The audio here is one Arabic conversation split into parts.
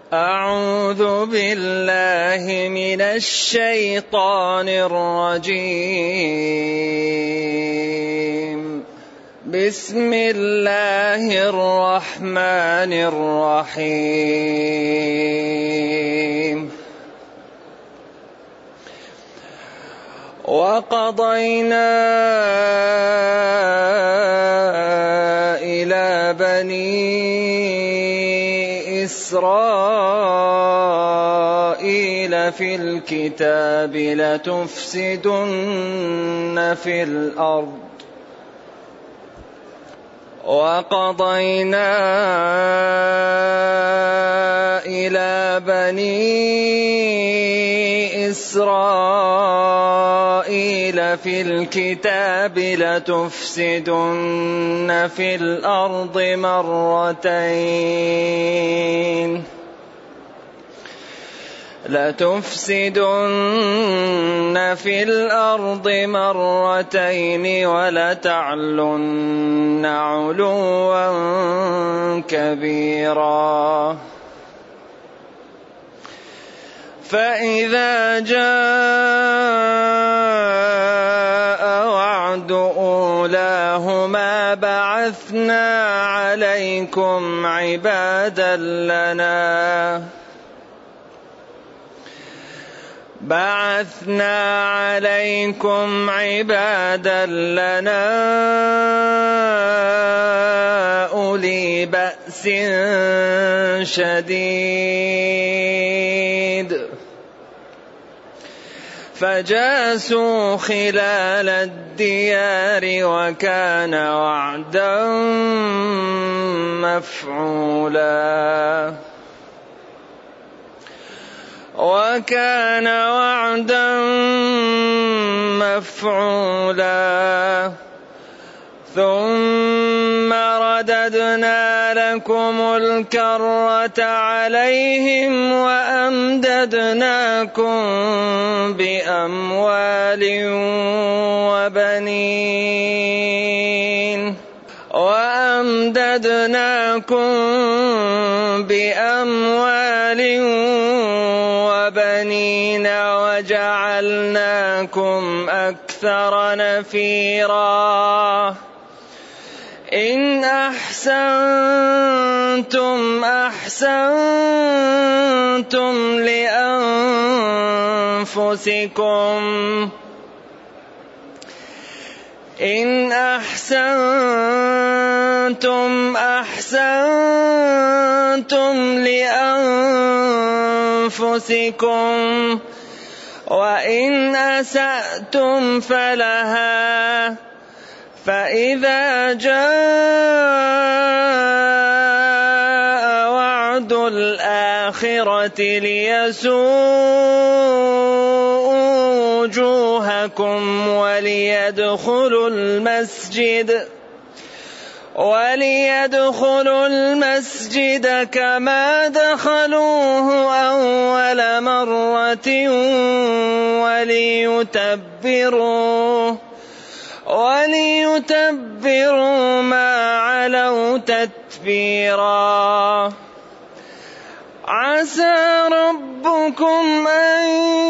أعوذ بالله من الشيطان الرجيم. بسم الله الرحمن الرحيم. وقضينا إلى بني إسرائيل في الكتاب لتفسدن في الأرض وقضينا إلى بني إسرائيل في الكتاب لتفسدن في الأرض مرتين ولتعلن علوا كبيرا. فإذا جاء وعد أولاهما بعثنا عليكم عبادا لنا أولي بأس شديد فجاسوا خلال الديار وكان وعدا مفعولا. ثم رددنا لكم الكرة عليهم وأمددناكم بأموال وبنين وجعلناكم أكثر نفيرا. إن أحسنتم أحسنتم لأنفسكم وإن أسأتم فلها. فإذا جاء وعد الآخرة ليسوءوا وجوهكم وليدخلوا المسجد كما دخلوه أول مرة وليتبروا ما علوا تتبيرا. عسى ربكم أن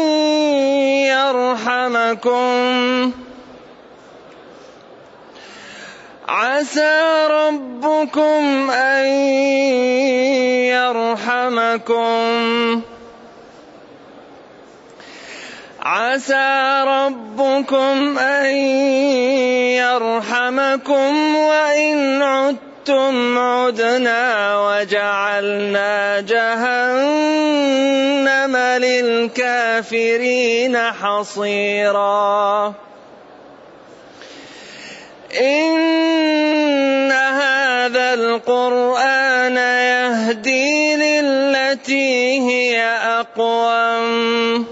يرحمكم وإن عدتم عدنا وجعلنا جهنم للكافرين حصيرا. إن هذا القرآن يهدي للتي هي أقوم.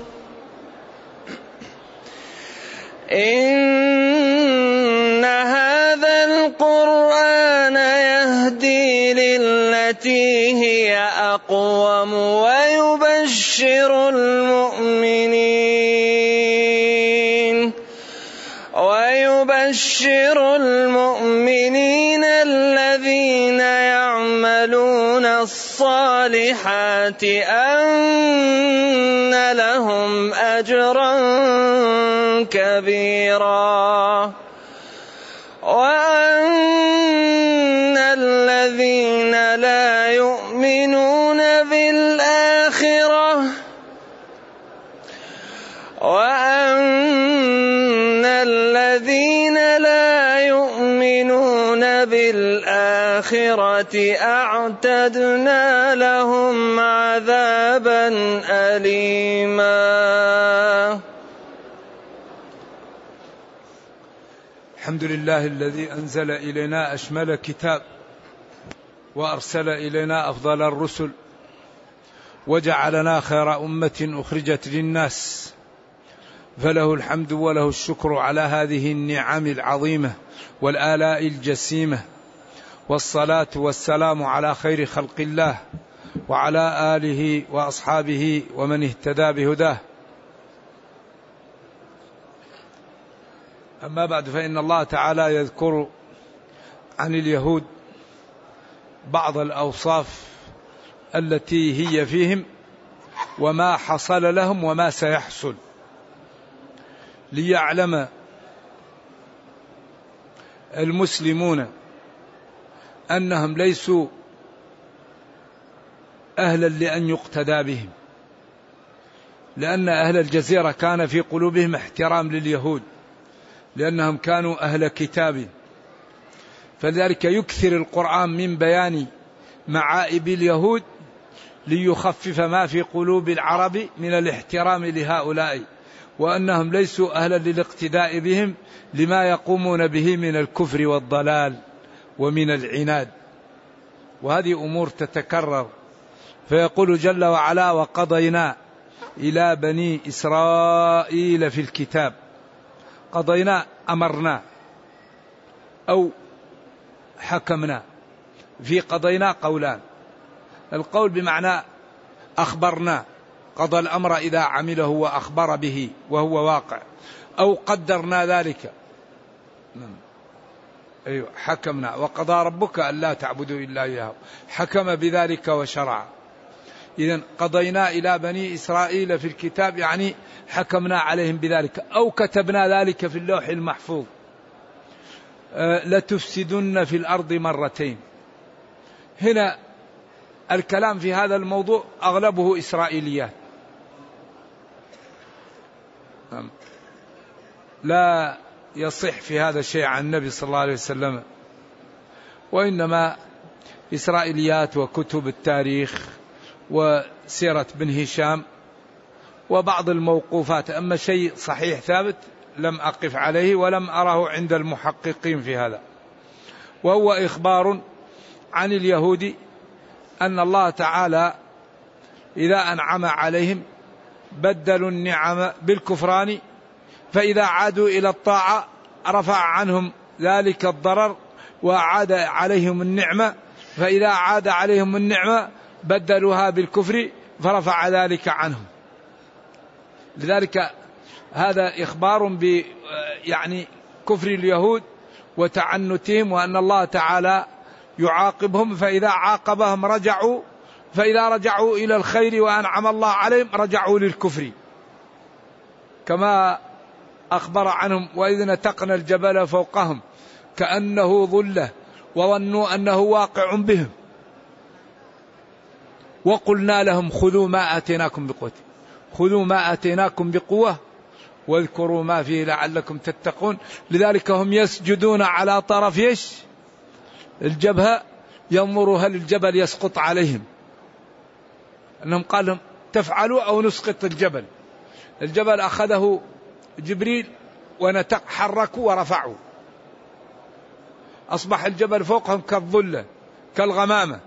ويبشر ويبشر المؤمنين الذين يعملون الصالحات أن لهم أجرا كبيرا وأن الذين لا يؤمنون بالآخرة أعتدنا لهم عذابا أليما. الحمد لله الذي أنزل إلينا أشمل كتاب وأرسل إلينا أفضل الرسل وجعلنا خير أمة أخرجت للناس، فله الحمد وله الشكر على هذه النعم العظيمة والآلاء الجسيمة، والصلاة والسلام على خير خلق الله وعلى آله وأصحابه ومن اهتدى بهداه. أما بعد، فإن الله تعالى يذكر عن اليهود بعض الأوصاف التي هي فيهم وما حصل لهم وما سيحصل، ليعلم المسلمون أنهم ليسوا أهلا لأن يقتدى بهم، لأن أهل الجزيرة كان في قلوبهم احترام لليهود لأنهم كانوا أهل كتاب، فلذلك يكثر القرآن من بيان معائب اليهود ليخفف ما في قلوب العرب من الاحترام لهؤلاء، وأنهم ليسوا أهلا للاقتداء بهم لما يقومون به من الكفر والضلال ومن العناد، وهذه أمور تتكرر. فيقول جل وعلا: وقضينا إلى بني إسرائيل في الكتاب. قضينا أمرنا أو حكمنا. في قضينا قولان: القول بمعنى أخبرنا، قضى الأمر إذا عمله وأخبر به وهو واقع، أو قدرنا ذلك. أيوة، حكمنا. وقضى ربك ألا تعبدوا إلا إياه، حكم بذلك وشرع. إذن قضينا إلى بني إسرائيل في الكتاب يعني حكمنا عليهم بذلك، أو كتبنا ذلك في اللوح المحفوظ. لتفسدن في الأرض مرتين. هنا الكلام في هذا الموضوع أغلبه إسرائيليات، لا يصح في هذا الشيء عن النبي صلى الله عليه وسلم، وإنما إسرائيليات وكتب التاريخ وسيرة بن هشام وبعض الموقوفات. أما شيء صحيح ثابت لم أقف عليه ولم أره عند المحققين في هذا، وهو إخبار عن اليهود أن الله تعالى إذا أنعم عليهم بدلوا النعم بالكفران، فإذا عادوا إلى الطاعة رفع عنهم ذلك الضرر وعاد عليهم النعمة، فإذا عاد عليهم النعمة بدلوها بالكفر فرفع ذلك عنهم. لذلك هذا إخبار يعني كفر اليهود وتعنتهم، وأن الله تعالى يعاقبهم، فإذا عاقبهم رجعوا، فإذا رجعوا إلى الخير وأنعم الله عليهم رجعوا للكفر، كما أخبر عنهم: وإذ نتقنا الجبل فوقهم كأنه ظلة وظنوا أنه واقع بهم وقلنا لهم خذوا ما آتيناكم بقوة، خذوا ما آتيناكم بقوة واذكروا ما فيه لعلكم تتقون. لذلك هم يسجدون على طرف الجبهة ينظروا هل الجبل يسقط عليهم، أنهم قال لهم تفعلوا أو نسقط الجبل. الجبل أخذه جبريل ونتق، حركوا ورفعوا، أصبح الجبل فوقهم كالظلة كالغمامة،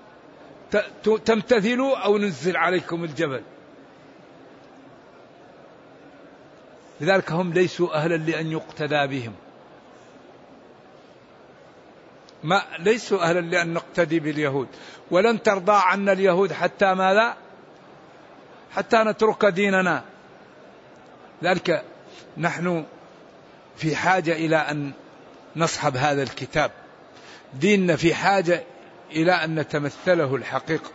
تمتثلوا أو ننزل عليكم الجبل. لذلك هم ليسوا أهلا لأن يقتدى بهم، ما ليسوا أهلا لأن نقتدي باليهود. ولن ترضى عنا اليهود حتى ماذا؟ حتى نترك ديننا. ذلك نحن في حاجة إلى أن نصحب هذا الكتاب، ديننا في حاجة إلى أن نتمثله الحقيقة.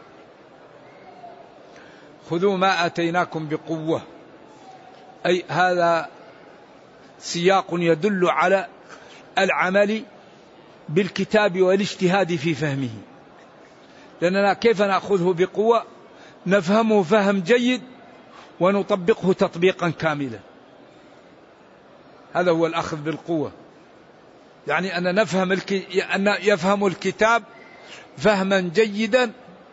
خذوا ما آتيناكم بقوة، أي هذا سياق يدل على العمل بالكتاب والاجتهاد في فهمه، لأننا كيف نأخذه بقوة؟ نفهمه فهم جيد ونطبقه تطبيقا كاملا. هذا هو الأخذ بالقوة، يعني أن نفهم أن يفهم الكتاب فهما جيدا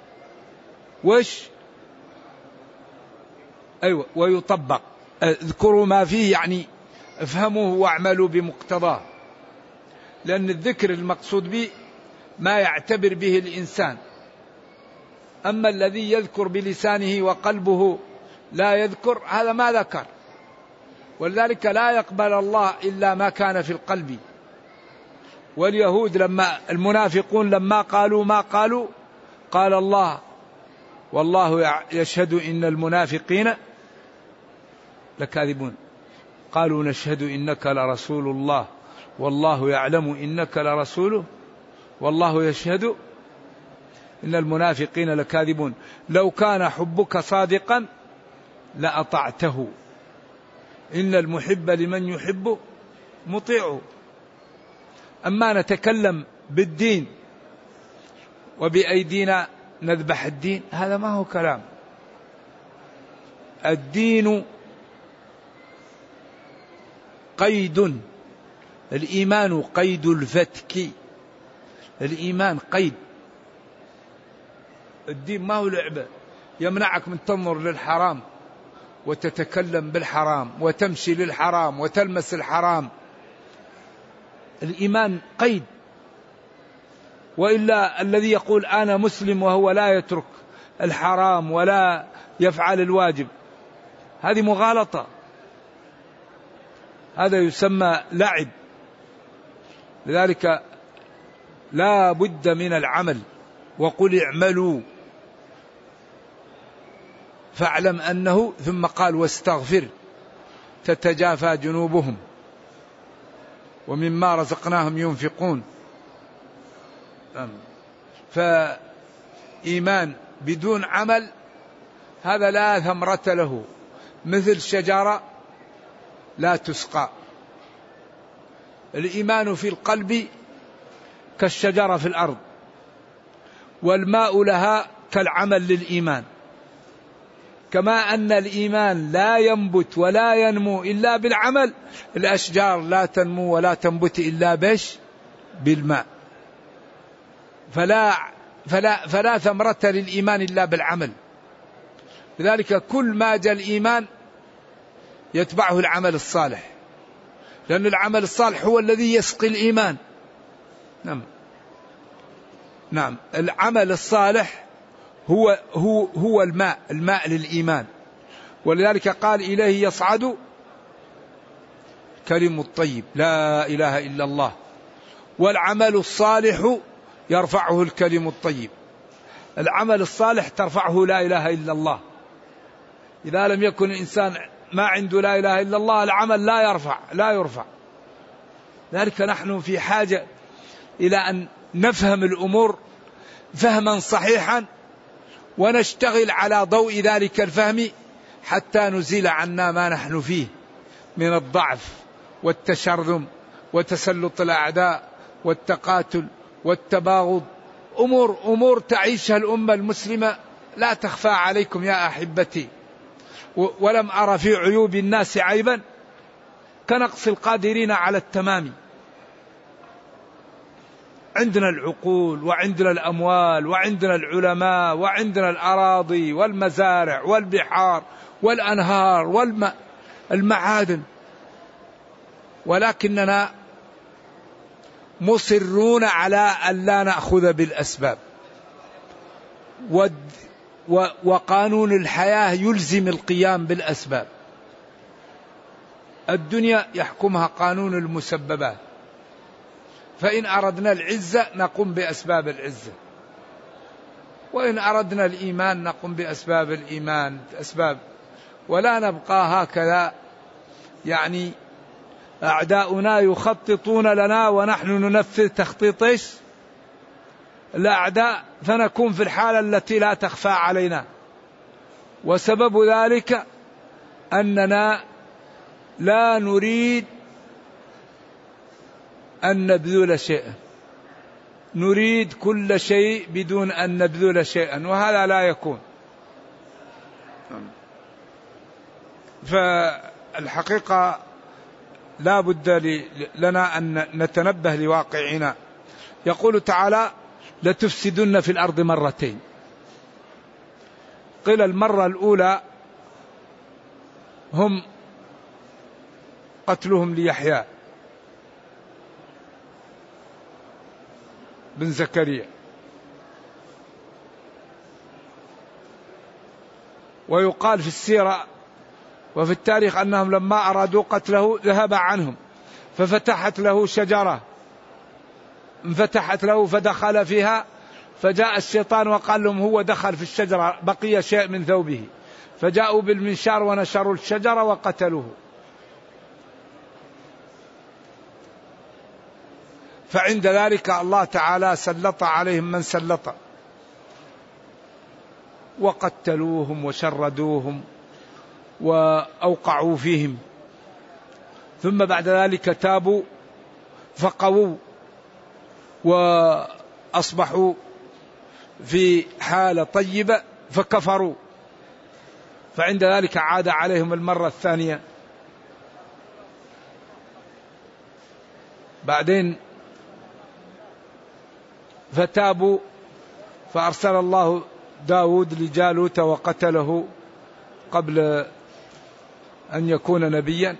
أيوة ويطبق. اذكروا ما فيه، يعني افهموه واعملوا بمقتضاه، لأن الذكر المقصود به ما يعتبر به الإنسان، أما الذي يذكر بلسانه وقلبه لا يذكر هذا ما ذكر. ولذلك لا يقبل الله إلا ما كان في القلب. واليهود المنافقون لما قالوا ما قالوا قال الله والله يشهد إن المنافقين لكاذبون، قالوا نشهد إنك لرسول الله والله يعلم إنك لرسوله والله يشهد إن المنافقين لكاذبون لو كان حبك صادقا لأطعته إن المحب لمن يحب مطيعه. أما نتكلم بالدين وبأيدينا نذبح الدين، هذا ما هو كلام. الدين قيد، الإيمان قيد الفتك، الإيمان قيد. الدين ما هو لعبة يمنعك من تنظر للحرام وتتكلم بالحرام وتمشي للحرام وتلمس الحرام. الإيمان قيد، وإلا الذي يقول أنا مسلم وهو لا يترك الحرام ولا يفعل الواجب هذه مغالطة، هذا يسمى لعب. لذلك لا بد من العمل، وقل اعملوا فاعلم أنه، ثم قال واستغفر تتجافى جنوبهم ومما رزقناهم ينفقون. فإيمان بدون عمل هذا لا ثمرة له، مثل شجرة لا تسقى. الإيمان في القلب كالشجرة في الأرض، والماء لها كالعمل للإيمان. كما أن الإيمان لا ينبت ولا ينمو إلا بالعمل، الأشجار لا تنمو ولا تنبت إلا بالماء. فلا ثمرة للإيمان إلا بالعمل. لذلك كل ما جاء الإيمان يتبعه العمل الصالح، لأن العمل الصالح هو الذي يسقي الإيمان. نعم العمل الصالح هو الماء للإيمان. ولذلك قال إليه يصعد كلم الطيب لا إله إلا الله، والعمل الصالح يرفعه الكلم الطيب. العمل الصالح ترفعه لا إله إلا الله. إذا لم يكن الإنسان ما عنده لا إله إلا الله العمل لا يرفع. ذلك نحن في حاجة إلى أن نفهم الأمور فهما صحيحا، ونشتغل على ضوء ذلك الفهم حتى نزيل عنا ما نحن فيه من الضعف والتشرذم وتسلط الأعداء والتقاتل والتباغض. أمور تعيشها الأمة المسلمة لا تخفى عليكم يا أحبتي، ولم أرى في عيوب الناس عيبا كنقص القادرين على التمام. عندنا العقول وعندنا الأموال وعندنا العلماء وعندنا الأراضي والمزارع والبحار والأنهار والمعادن، ولكننا مصرون على أن لا نأخذ بالأسباب. وقانون الحياة يلزم القيام بالأسباب. الدنيا يحكمها قانون المسببات، فإن أردنا العزة نقوم بأسباب العزة، وإن أردنا الإيمان نقوم بأسباب الإيمان. ولا نبقى هكذا يعني أعداؤنا يخططون لنا ونحن ننفذ تخطيط الأعداء، فنكون في الحالة التي لا تخفى علينا. وسبب ذلك أننا لا نريد أن نبذل شيئا، نريد كل شيء بدون أن نبذل شيئا، وهذا لا يكون. فالحقيقة لا بد لنا أن نتنبه لواقعنا. يقول تعالى: لتفسدن في الأرض مرتين. قيل المرة الأولى هم قتلهم ليحيى بن زكريا، ويقال في السيرة وفي التاريخ أنهم لما أرادوا قتله ذهب عنهم، ففتحت له شجرة، انفتحت له فدخل فيها، فجاء الشيطان وقال لهم هو دخل في الشجرة بقي شيء من ثوبه، فجاءوا بالمنشار ونشروا الشجرة وقتلوه. فعند ذلك الله تعالى سلط عليهم من سلط، وقتلوهم وشردوهم وأوقعوا فيهم، ثم بعد ذلك تابوا فقووا وأصبحوا في حالة طيبة فكفروا، فعند ذلك عاد عليهم المرة الثانية. بعدين فتابوا فأرسل الله داود لجالوت وقتله قبل أن يكون نبيا.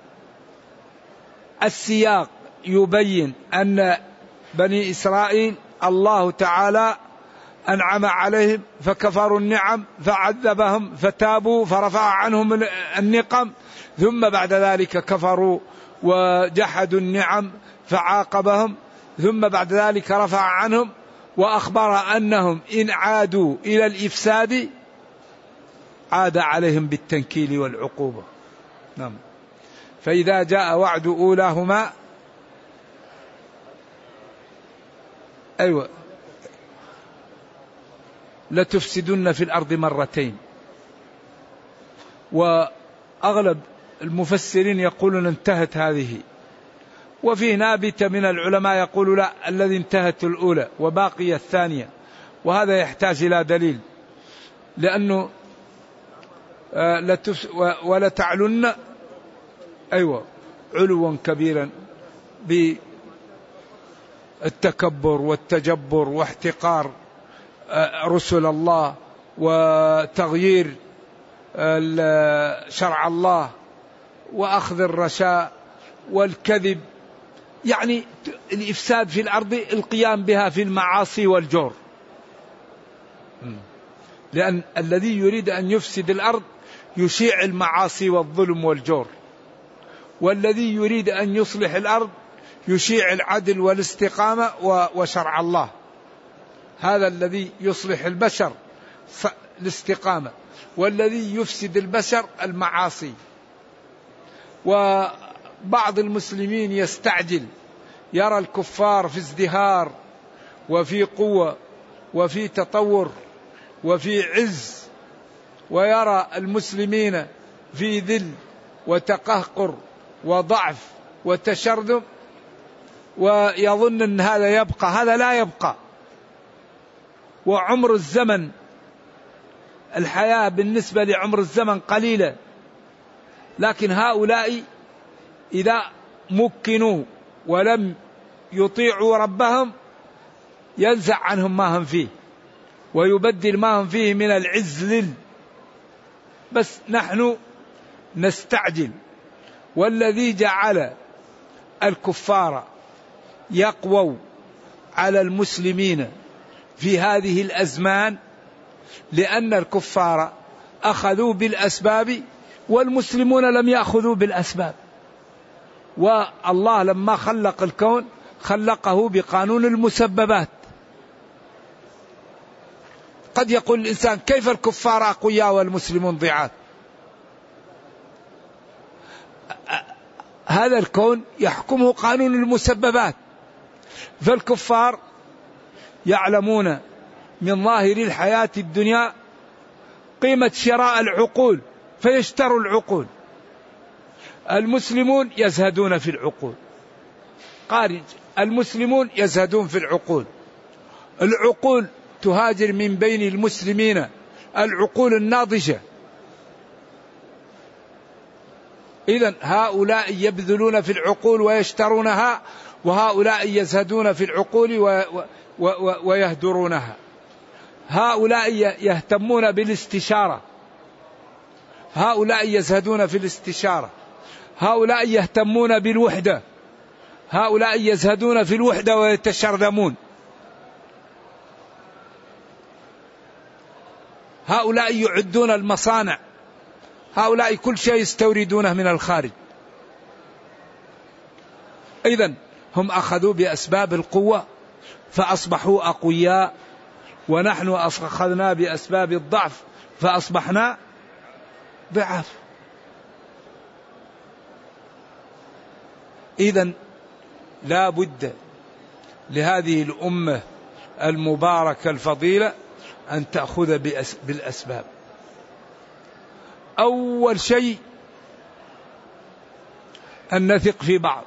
السياق يبين أن بني إسرائيل الله تعالى أنعم عليهم فكفروا النعم فعذبهم، فتابوا فرفع عنهم النقم، ثم بعد ذلك كفروا وجحدوا النعم فعاقبهم، ثم بعد ذلك رفع عنهم وأخبر أنهم إن عادوا إلى الإفساد عاد عليهم بالتنكيل والعقوبة. نعم. فإذا جاء وعد أولاهما لتفسدن في الأرض مرتين. وأغلب المفسرين يقولون انتهت هذه، وفي نابتة من العلماء يقول لا، الذي انتهت الأولى وباقي الثانية، وهذا يحتاج إلى دليل، لأنه ولتعلن علوا كبيرا بالتكبر والتجبر واحتقار رسل الله وتغيير شرع الله وأخذ الرشاء والكذب، يعني الإفساد في الأرض القيام بها في المعاصي والجور. لأن الذي يريد أن يفسد الأرض يشيع المعاصي والظلم والجور، والذي يريد أن يصلح الأرض يشيع العدل والاستقامة وشرع الله. هذا الذي يصلح البشر الاستقامة، والذي يفسد البشر المعاصي. وبعض المسلمين يستعجل، يرى الكفار في ازدهار وفي قوة وفي تطور وفي عز، ويرى المسلمين في ذل وتقهقر وضعف وتشرذم، ويظن أن هذا يبقى. هذا لا يبقى. وعمر الزمن، الحياة بالنسبة لعمر الزمن قليلة، لكن هؤلاء إذا مكنوا ولم يطيعوا ربهم ينزع عنهم ما هم فيه ويبدل ما هم فيه من العز ذل. بس نحن نستعجل. والذي جعل الكفار يقووا على المسلمين في هذه الأزمان لأن الكفار أخذوا بالأسباب والمسلمون لم يأخذوا بالأسباب. والله لما خلق الكون خلقه بقانون المسببات. قد يقول الإنسان كيف الكفار أقوياء والمسلمون ضعاف؟ هذا الكون يحكمه قانون المسببات، فالكفار يعلمون من ظاهر الحياة الدنيا قيمة شراء العقول فيشتروا العقول. المسلمون يزهدون في العقول، المسلمون يزهدون في العقول، العقول تهاجر من بين المسلمين، العقول الناضجة. إذن هؤلاء يبذلون في العقول ويشترونها، وهؤلاء يزهدون في العقول ويهدرونها. هؤلاء يهتمون بالاستشارة، هؤلاء يزهدون في الاستشارة، هؤلاء يهتمون بالوحدة، هؤلاء يزهدون في الوحدة ويتشرذمون، هؤلاء يعدون المصانع، هؤلاء كل شيء يستوردونه من الخارج. إذن هم أخذوا بأسباب القوة فأصبحوا أقوياء، ونحن أخذنا بأسباب الضعف فأصبحنا ضعاف. إذن لا بد لهذه الأمة المباركة الفضيلة أن تأخذ بالأسباب. أول شيء أن نثق في بعض،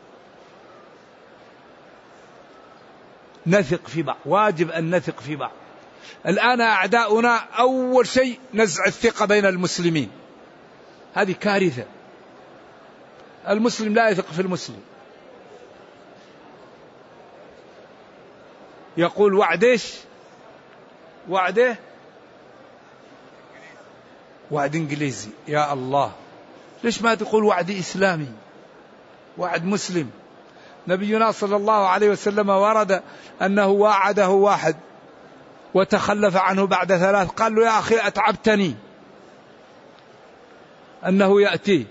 نثق في بعض، واجب أن نثق في بعض. الآن أعداؤنا أول شيء نزع الثقة بين المسلمين، هذه كارثة. المسلم لا يثق في المسلم، يقول وعديش وعده وعد إنجليزي. يا الله، ليش ما تقول وعد إسلامي، وعد مسلم؟ نبينا صلى الله عليه وسلم ورد أنه وعده واحد وتخلف عنه بعد 3، قال له يا أخي أتعبتني، أنه يأتي.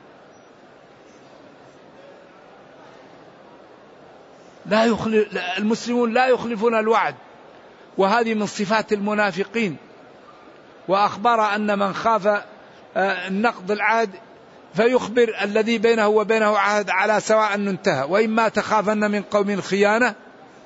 المسلمون لا يخلفون الوعد، وهذه من صفات المنافقين. وأخبر أن من خاف النقض العهد فيخبر الذي بينه وبينه عهد على سواء انتهى، وإما تخافن من قوم خيانة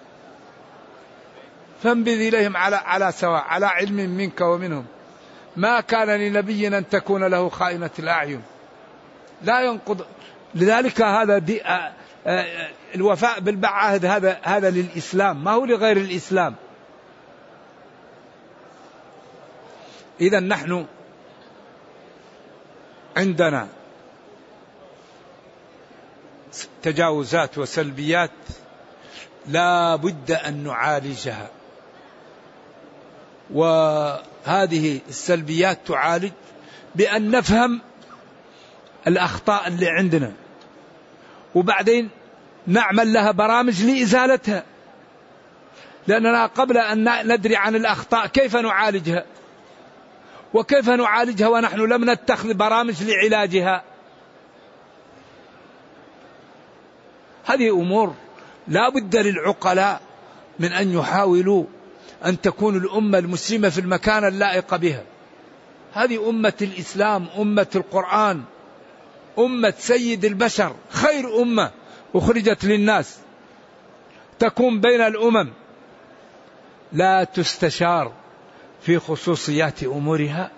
فانبذ إليهم على سواء، على علم منك ومنهم. ما كان لنبي أن تكون له خائنة الأعين، لا ينقض. لذلك هذا الوفاء بالعهد هذا للإسلام، ما هو لغير الإسلام. إذا نحن عندنا تجاوزات وسلبيات لا بد أن نعالجها، وهذه السلبيات تعالج بأن نفهم الأخطاء اللي عندنا، وبعدين نعمل لها برامج لإزالتها، لأننا قبل أن ندري عن الأخطاء كيف نعالجها، وكيف نعالجها ونحن لم نتخذ برامج لعلاجها. هذه أمور لا بد للعقلاء من أن يحاولوا أن تكون الأمة المسلمة في المكان اللائق بها. هذه أمة الإسلام، أمة القرآن، أمة سيد البشر، خير أمة أخرجت للناس، تكون بين الأمم، لا تستشار في خصوصيات أمورها،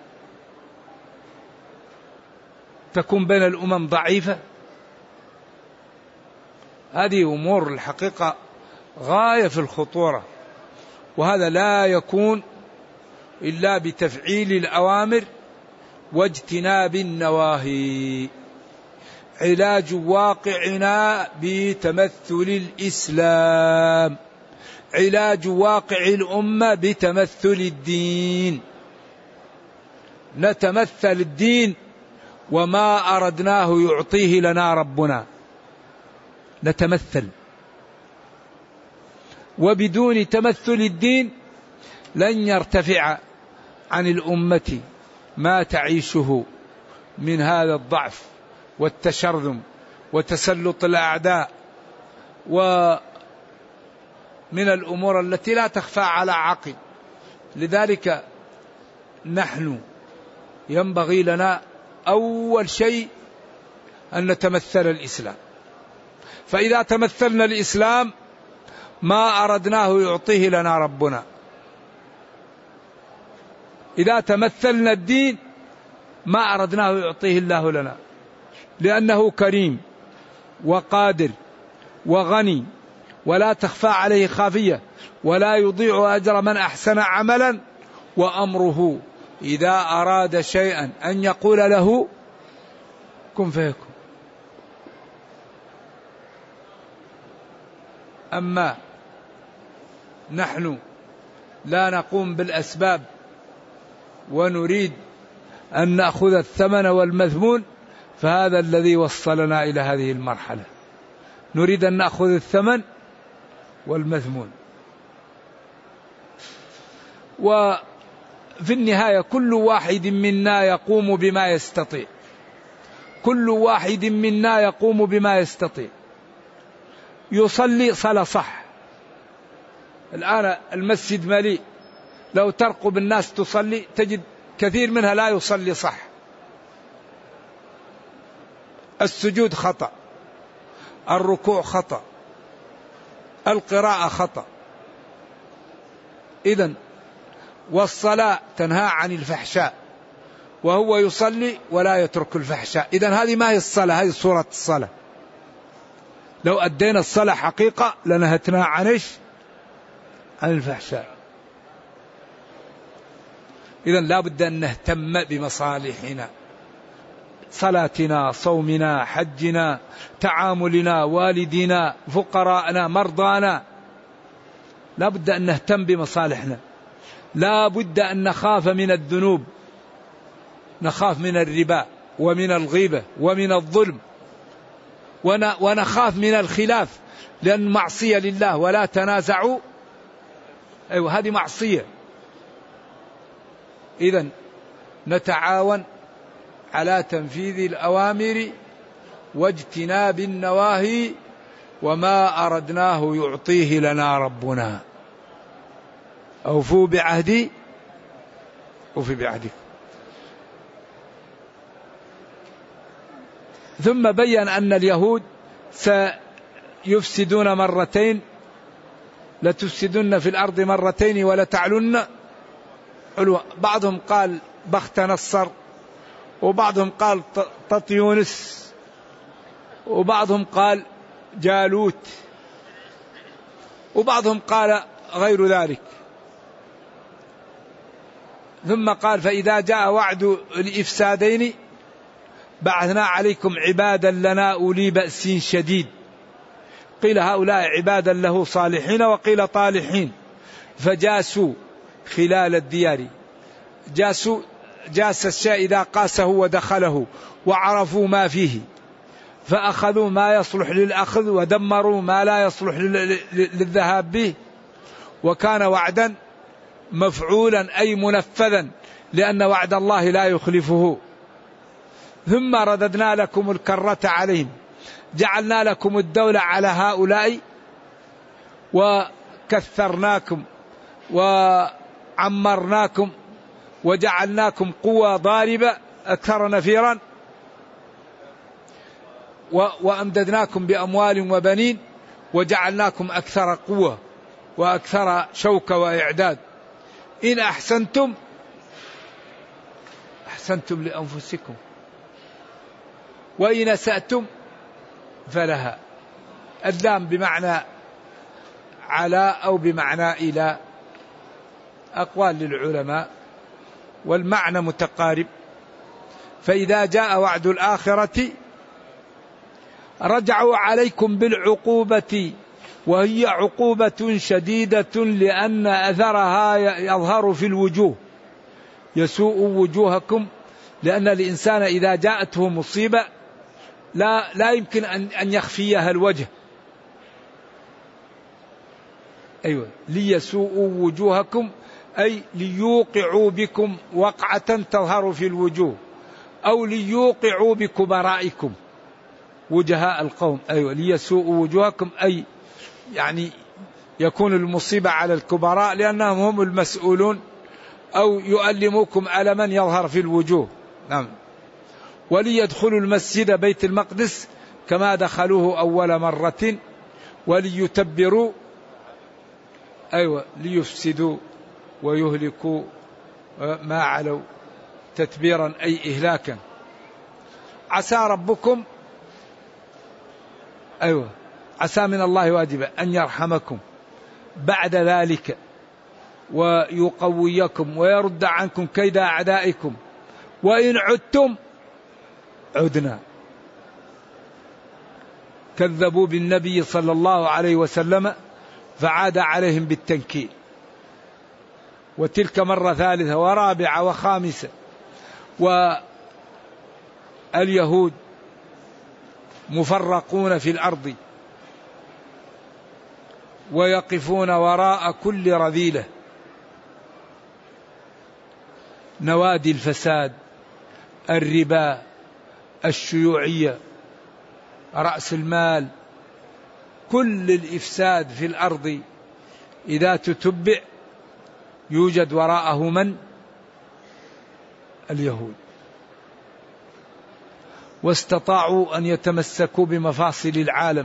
تكون بين الأمم ضعيفة. هذه أمور الحقيقة غاية في الخطورة، وهذا لا يكون إلا بتفعيل الأوامر واجتناب النواهي. علاج واقعنا بتمثل الإسلام، علاج واقع الأمة بتمثل الدين. نتمثل الدين وما أردناه يعطيه لنا ربنا، نتمثل. وبدون تمثل الدين لن يرتفع عن الأمة ما تعيشه من هذا الضعف والتشرذم وتسلط الأعداء، ومن الأمور التي لا تخفى على عقل. لذلك نحن ينبغي لنا أول شيء أن نتمثل الإسلام. فإذا تمثلنا الإسلام ما أردناه يعطيه لنا ربنا. إذا تمثلنا الدين ما أردناه يعطيه الله لنا، لأنه كريم وقادر وغني ولا تخفى عليه خافية ولا يضيع أجر من أحسن عملا، وأمره إذا أراد شيئا أن يقول له كن فيكون. أما نحن لا نقوم بالأسباب ونريد أن نأخذ الثمن والمثمون، فهذا الذي وصلنا إلى هذه المرحلة. نريد أن نأخذ الثمن والمثمون. وفي النهاية كل واحد منا يقوم بما يستطيع، كل واحد منا يقوم بما يستطيع. يصلي صلاة صح. الآن المسجد مليء، لو ترقب الناس تصلي تجد كثير منها لا يصلي صح. السجود خطأ، الركوع خطأ، القراءة خطأ. إذن والصلاة تنهى عن الفحشاء وهو يصلي ولا يترك الفحشاء. إذن هذه ما هي الصلاة، هذه صورة الصلاة. لو أدينا الصلاة حقيقة لنهتنا عن الفحشاء. إذن لا بد أن نهتم بمصالحنا، صلاتنا، صومنا، حجنا، تعاملنا، والدنا، فقراءنا، مرضانا. لا بد أن نهتم بمصالحنا. لا بد أن نخاف من الذنوب، نخاف من الربا ومن الغيبة ومن الظلم، ونخاف من الخلاف، لأن معصية لله. ولا تنازعوا، أيوة هذه معصية. إذن نتعاون على تنفيذ الأوامر واجتناب النواهي، وما أردناه يعطيه لنا ربنا. أوفوا بعهدي أوفي بعهدكم. ثم بين أن اليهود سيفسدون مرتين، لتفسدن في الأرض مرتين ولتعلن علوا. بعضهم قال بخت نصر، وبعضهم قال ططيونس، وبعضهم قال جالوت، وبعضهم قال غير ذلك. ثم قال فإذا جاء وعد الإفسادين بعثنا عليكم عبادا لنا أولي بأس شديد. قيل هؤلاء عبادا له صالحين، وقيل طالحين، فجاسوا خلال الديار. جاس الشيء إذا قاسه ودخله وعرفوا ما فيه، فأخذوا ما يصلح للأخذ ودمروا ما لا يصلح للذهاب به. وكان وعدا مفعولا أي منفذا، لأن وعد الله لا يخلفه. ثم رددنا لكم الكرة عليهم، جعلنا لكم الدولة على هؤلاء، وكثرناكم وعمرناكم وجعلناكم قوة ضاربة أكثر نفيرا، وأمددناكم بأموال وبنين وجعلناكم أكثر قوة وأكثر شوكة وإعداد. إن أحسنتم أحسنتم لأنفسكم، وإن أسأتم فلها. اللام بمعنى على أو بمعنى إلى، أقوال للعلماء، والمعنى متقارب. فإذا جاء وعد الآخرة رجعوا عليكم بالعقوبة، وهي عقوبة شديدة لأن أثرها يظهر في الوجوه، يسوء وجوهكم. لأن الإنسان إذا جاءته مصيبة لا يمكن أن يخفيها الوجه. أيوة، ليسوءوا وجوهكم أي ليوقعوا بكم وقعة تظهر في الوجوه، أو ليوقعوا بكبرائكم وجهاء القوم. أيوة، ليسوءوا وجوهكم أي يعني يكون المصيبة على الكبراء لأنهم هم المسؤولون، أو يؤلموكم ألما يظهر في الوجوه. نعم. وليدخلوا المسجد بيت المقدس كما دخلوه أول مرة وليتبروا ليفسدوا ويهلكوا ما علوا تتبيرا أي إهلاكا. عسى ربكم عسى من الله واجبا أن يرحمكم بعد ذلك ويقويكم ويرد عنكم كيد أعدائكم وإن عدتم عدنا. كذبوا بالنبي صلى الله عليه وسلم فعاد عليهم بالتنكيل، وتلك مرة ثالثة ورابعة وخامسة. واليهود مفرقون في الأرض ويقفون وراء كل رذيلة، نوادي الفساد، الربا، الشيوعية، رأس المال، كل الإفساد في الأرض إذا تتبع يوجد وراءه من؟ اليهود. واستطاعوا أن يتمسكوا بمفاصل العالم،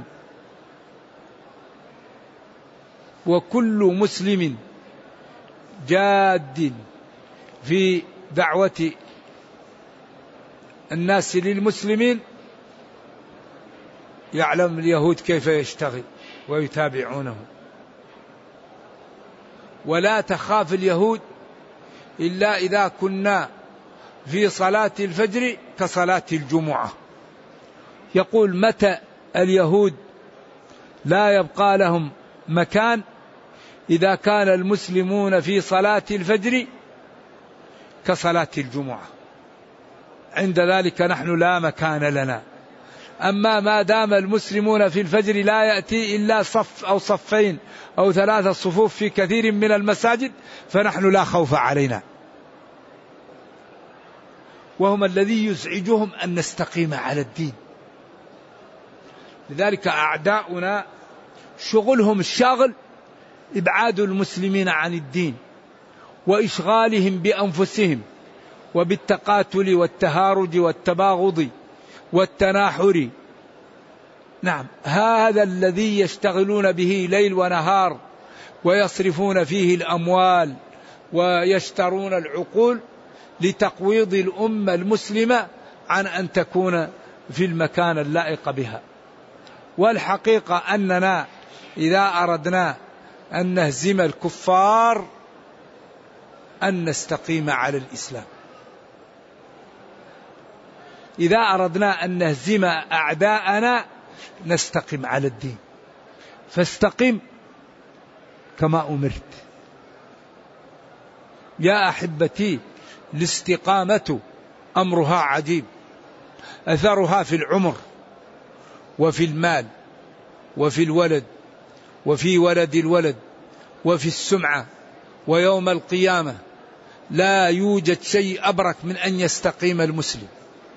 وكل مسلم جاد في دعوة الناس للمسلمين يعلم اليهود كيف يشتغل ويتابعونه. ولا تخاف اليهود إلا إذا كنا في صلاة الفجر كصلاة الجمعة. يقول متى اليهود لا يبقى لهم مكان؟ إذا كان المسلمون في صلاة الفجر كصلاة الجمعة، عند ذلك نحن لا مكان لنا. أما ما دام المسلمون في الفجر لا يأتي إلا صف أو صفين أو 3 صفوف في كثير من المساجد فنحن لا خوف علينا. وهم الذي يزعجهم أن نستقيم على الدين. لذلك أعداؤنا شغلهم الشاغل إبعاد المسلمين عن الدين وإشغالهم بأنفسهم وبالتقاتل والتهارج والتباغض والتناحر. نعم، هذا الذي يشتغلون به ليل ونهار ويصرفون فيه الأموال ويشترون العقول لتقويض الأمة المسلمة عن أن تكون في المكان اللائق بها. والحقيقة أننا إذا أردنا أن نهزم الكفار أن نستقيم على الإسلام. إذا أردنا أن نهزم أعداءنا نستقيم على الدين. فاستقم كما أمرت. يا أحبتي، الاستقامة أمرها عجيب، أثرها في العمر وفي المال وفي الولد وفي ولد الولد وفي السمعة، ويوم القيامة لا يوجد شيء أبرك من أن يستقيم المسلم.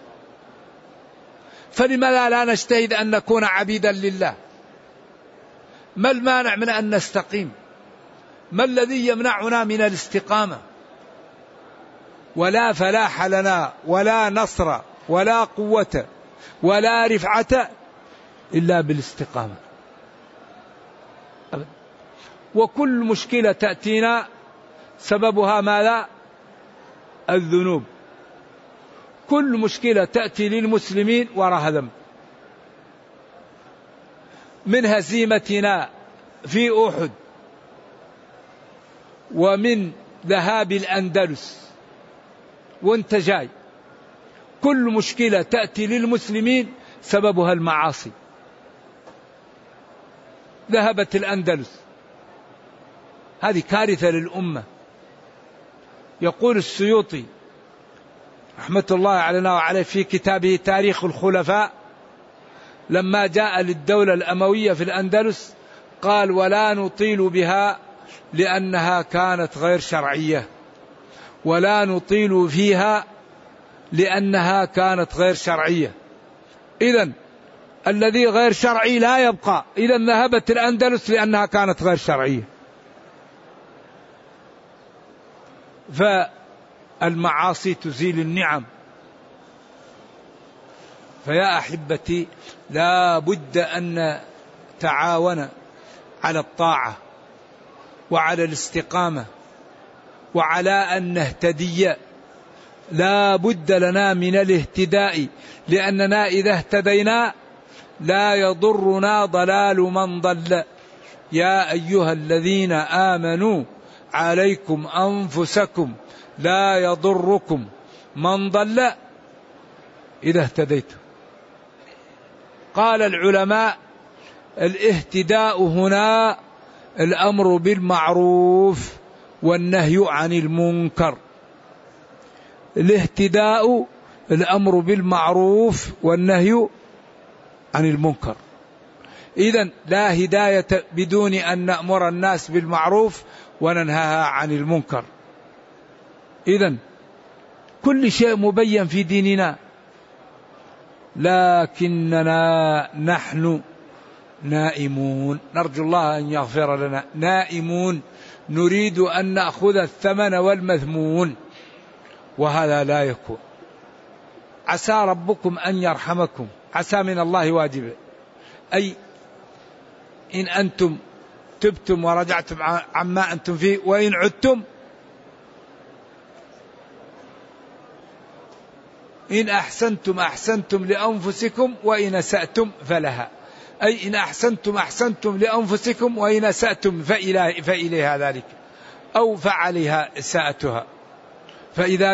فلماذا لا نجتهد أن نكون عبيدا لله؟ ما المانع من أن نستقيم؟ ما الذي يمنعنا من الاستقامة؟ ولا فلاح لنا ولا نصر ولا قوة ولا رفعة إلا بالاستقامة. وكل مشكلة تأتينا سببها ماذا؟ الذنوب. كل مشكلة تأتي للمسلمين وراها ذنب. من هزيمتنا في أحد، ومن ذهاب الأندلس وانت جاي، كل مشكلة تأتي للمسلمين سببها المعاصي. ذهبت الأندلس، هذه كارثة للأمة. يقول السيوطي رحمة الله علينا وعليه في كتابه تاريخ الخلفاء: لما جاء للدولة الأموية في الأندلس قال: ولا نطيل بها لأنها كانت غير شرعية، ولا نطيل فيها لأنها كانت غير شرعية. إذن الذي غير شرعي لا يبقى. إذن ذهبت الأندلس لأنها كانت غير شرعية. فالمعاصي تزيل النعم. فيا أحبتي لا بد أن نتعاون على الطاعة وعلى الاستقامة وعلى أن نهتدي. لا بد لنا من الاهتداء، لأننا إذا اهتدينا لا يضرنا ضلال من ضل. يا أيها الذين آمنوا عليكم أنفسكم لا يضركم من ضل إذا اهتديتم. قال العلماء الاهتداء هنا الأمر بالمعروف والنهي عن المنكر. الاهتداء الأمر بالمعروف والنهي عن المنكر. إذن لا هداية بدون أن نأمر الناس بالمعروف وننهاها عن المنكر. إذن كل شيء مبين في ديننا، لكننا نحن نائمون، نرجو الله أن يغفر لنا، نائمون نريد أن نأخذ الثمن والمذمون، وهذا لا يكون. عسى ربكم أن يرحمكم، عسى من الله واجبة، أي إن أنتم تبتم ورجعتم عما أنتم فيه، وإن عدتم إن أحسنتم أحسنتم لأنفسكم وإن أسأتم فلها، أي إن أحسنتم أحسنتم لأنفسكم وإن أسأتم فإليها ذلك أو فعليها إساءتها. فإذا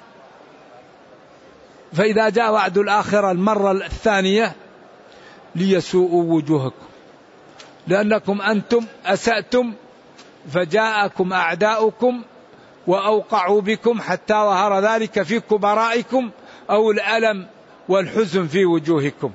جاء وعد الآخرة المرة الثانية ليسوءوا وجوهكم، لأنكم أنتم أسأتم فجاءكم أعداؤكم وأوقعوا بكم حتى ظهر ذلك في كبرائكم أو الألم والحزن في وجوهكم.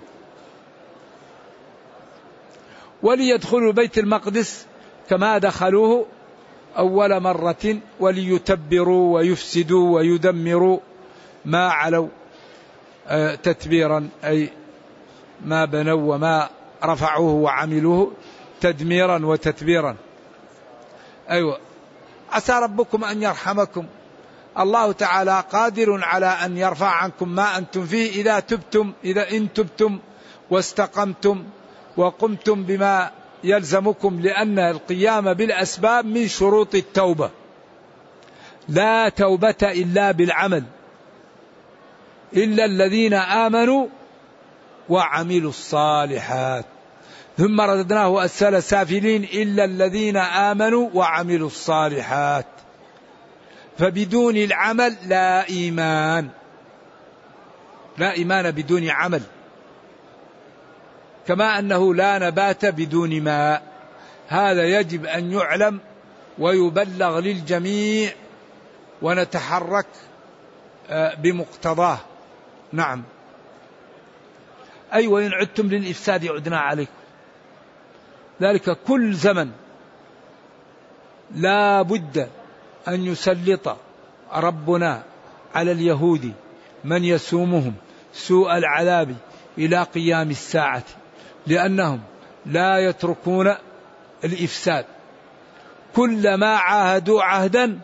وليدخلوا بيت المقدس كما دخلوه أول مرة وليتبروا ويفسدوا ويدمروا ما علوا تتبيرا، أي ما بنوا وما رفعوه وعملوه تدميرا وتتبيرا. أيوة، عسى ربكم أن يرحمكم. الله تعالى قادر على أن يرفع عنكم ما أنتم فيه إذا إن تبتم واستقمتم وقمتم بما يلزمكم، لأن القيام بالأسباب من شروط التوبة. لا توبة إلا بالعمل، إلا الذين آمنوا وعملوا الصالحات ثم رددناه أسفل سافلين إلا الذين آمنوا وعملوا الصالحات. فبدون العمل لا إيمان، لا إيمان بدون عمل، كما أنه لا نبات بدون ماء. هذا يجب أن يعلم ويبلغ للجميع ونتحرك بمقتضاه. نعم، أي وإن عدتم للإفساد عدنا عليكم. ذلك كل زمن لا بد أن يسلط ربنا على اليهود من يسومهم سوء العذاب إلى قيام الساعة، لأنهم لا يتركون الإفساد. كلما عاهدوا عهدا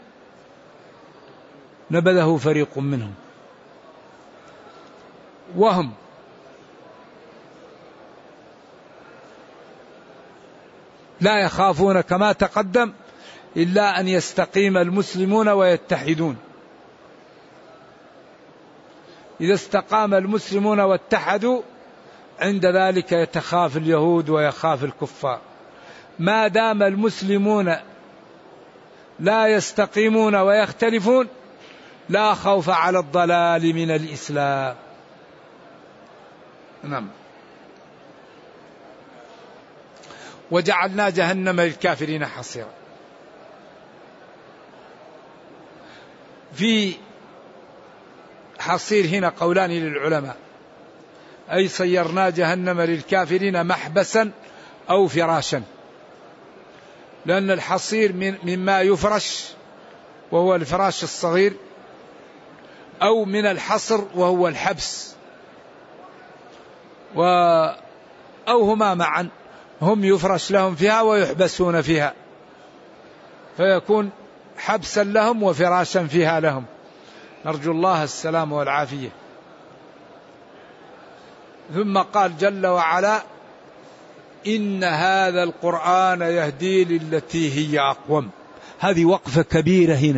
نبذه فريق منهم، وهم لا يخافون كما تقدم إلا أن يستقيم المسلمون ويتحدون. إذا استقام المسلمون واتحدوا عند ذلك يتخاف اليهود ويخاف الكفار. ما دام المسلمون لا يستقيمون ويختلفون لا خوف على الضلال من الإسلام. نعم. وجعلنا جهنم للكافرين حصيرا. في حصير هنا قولان للعلماء، أي صيرنا جهنم للكافرين محبسا أو فراشا، لأن الحصير مما يفرش وهو الفراش الصغير، أو من الحصر وهو الحبس، أو هما معا، هم يفرش لهم فيها ويحبسون فيها، فيكون حبسا لهم وفراشا فيها لهم. نرجو الله السلام والعافية. ثم قال جل وعلا إن هذا القرآن يهدي للتي هي أقوم. هذه وقفة كبيرة هنا.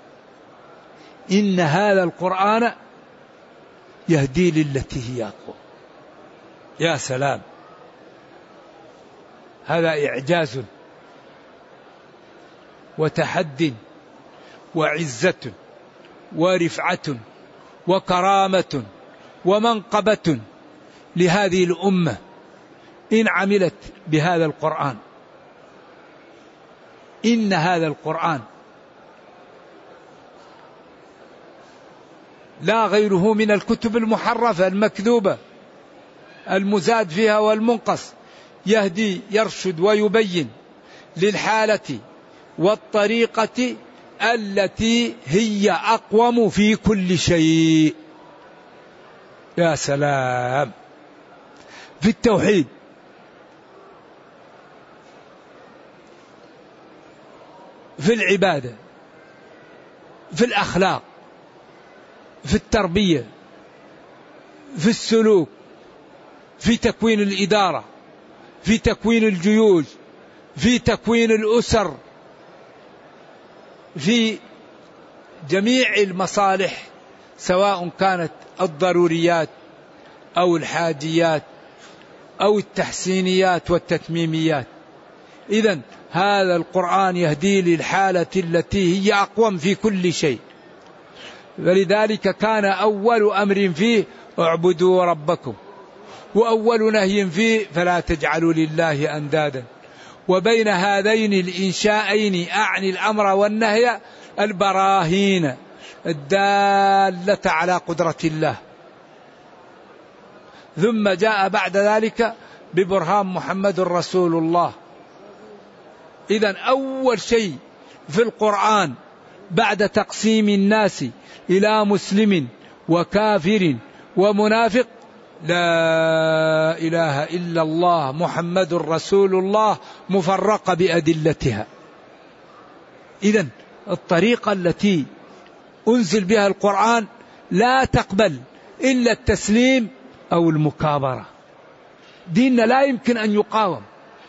إن هذا القرآن يهدي للتي هي أقوم. يا سلام، هذا إعجاز وتحد وعزة ورفعة وكرامة ومنقبة لهذه الأمة إن عملت بهذا القرآن. إن هذا القرآن لا غيره من الكتب المحرفة المكذوبة المزاد فيها والمنقص يهدي يرشد ويبين للحالة والطريقة التي هي أقوم في كل شيء. يا سلام، في التوحيد، في العبادة، في الأخلاق، في التربية، في السلوك، في تكوين الإدارة، في تكوين الجيوش، في تكوين الأسر، في جميع المصالح سواء كانت الضروريات أو الحاجيات أو التحسينيات والتتميميات. إذن هذا القرآن يهدي للحالة التي هي أقوم في كل شيء. فلذلك كان أول أمر فيه اعبدوا ربكم، وأول نهي فيه فلا تجعلوا لله أندادا. وبين هذين الإنشاءين أعني الأمر والنهي البراهين الدالة على قدرة الله. ثم جاء بعد ذلك ببرهان محمد رسول الله. إذن أول شيء في القرآن بعد تقسيم الناس إلى مسلم وكافر ومنافق لا إله إلا الله محمد رسول الله مفرقة بأدلتها. إذن الطريقة التي أنزل بها القرآن لا تقبل إلا التسليم أو المكابرة. ديننا لا يمكن أن يقاوم.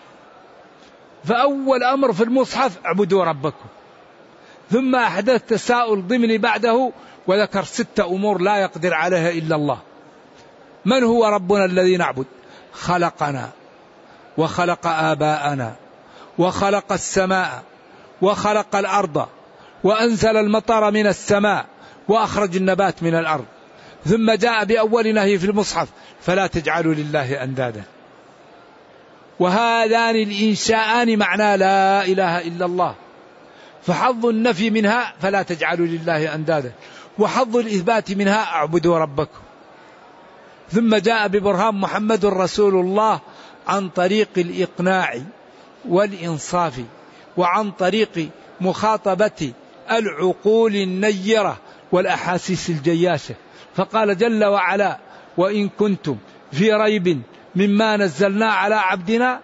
فأول أمر في المصحف اعبدوا ربكم، ثم أحدث تساؤل ضمني بعده وذكر 6 أمور لا يقدر عليها إلا الله. من هو ربنا الذي نعبد؟ خلقنا وخلق آباءنا وخلق السماء وخلق الأرض وأنزل المطر من السماء وأخرج النبات من الأرض. ثم جاء بأول نهي في المصحف فلا تجعلوا لله أندادا. وهذان الإنشاءان معنى لا إله إلا الله. فحظ النفي منها فلا تجعلوا لله أندادا، وحظ الإثبات منها اعبدوا ربكم. ثم جاء ببرهان محمد رسول الله عن طريق الإقناع والإنصاف وعن طريق مخاطبة العقول النيرة والأحاسيس الجياشة. فقال جل وعلا وإن كنتم في ريب مما نزلنا على عبدنا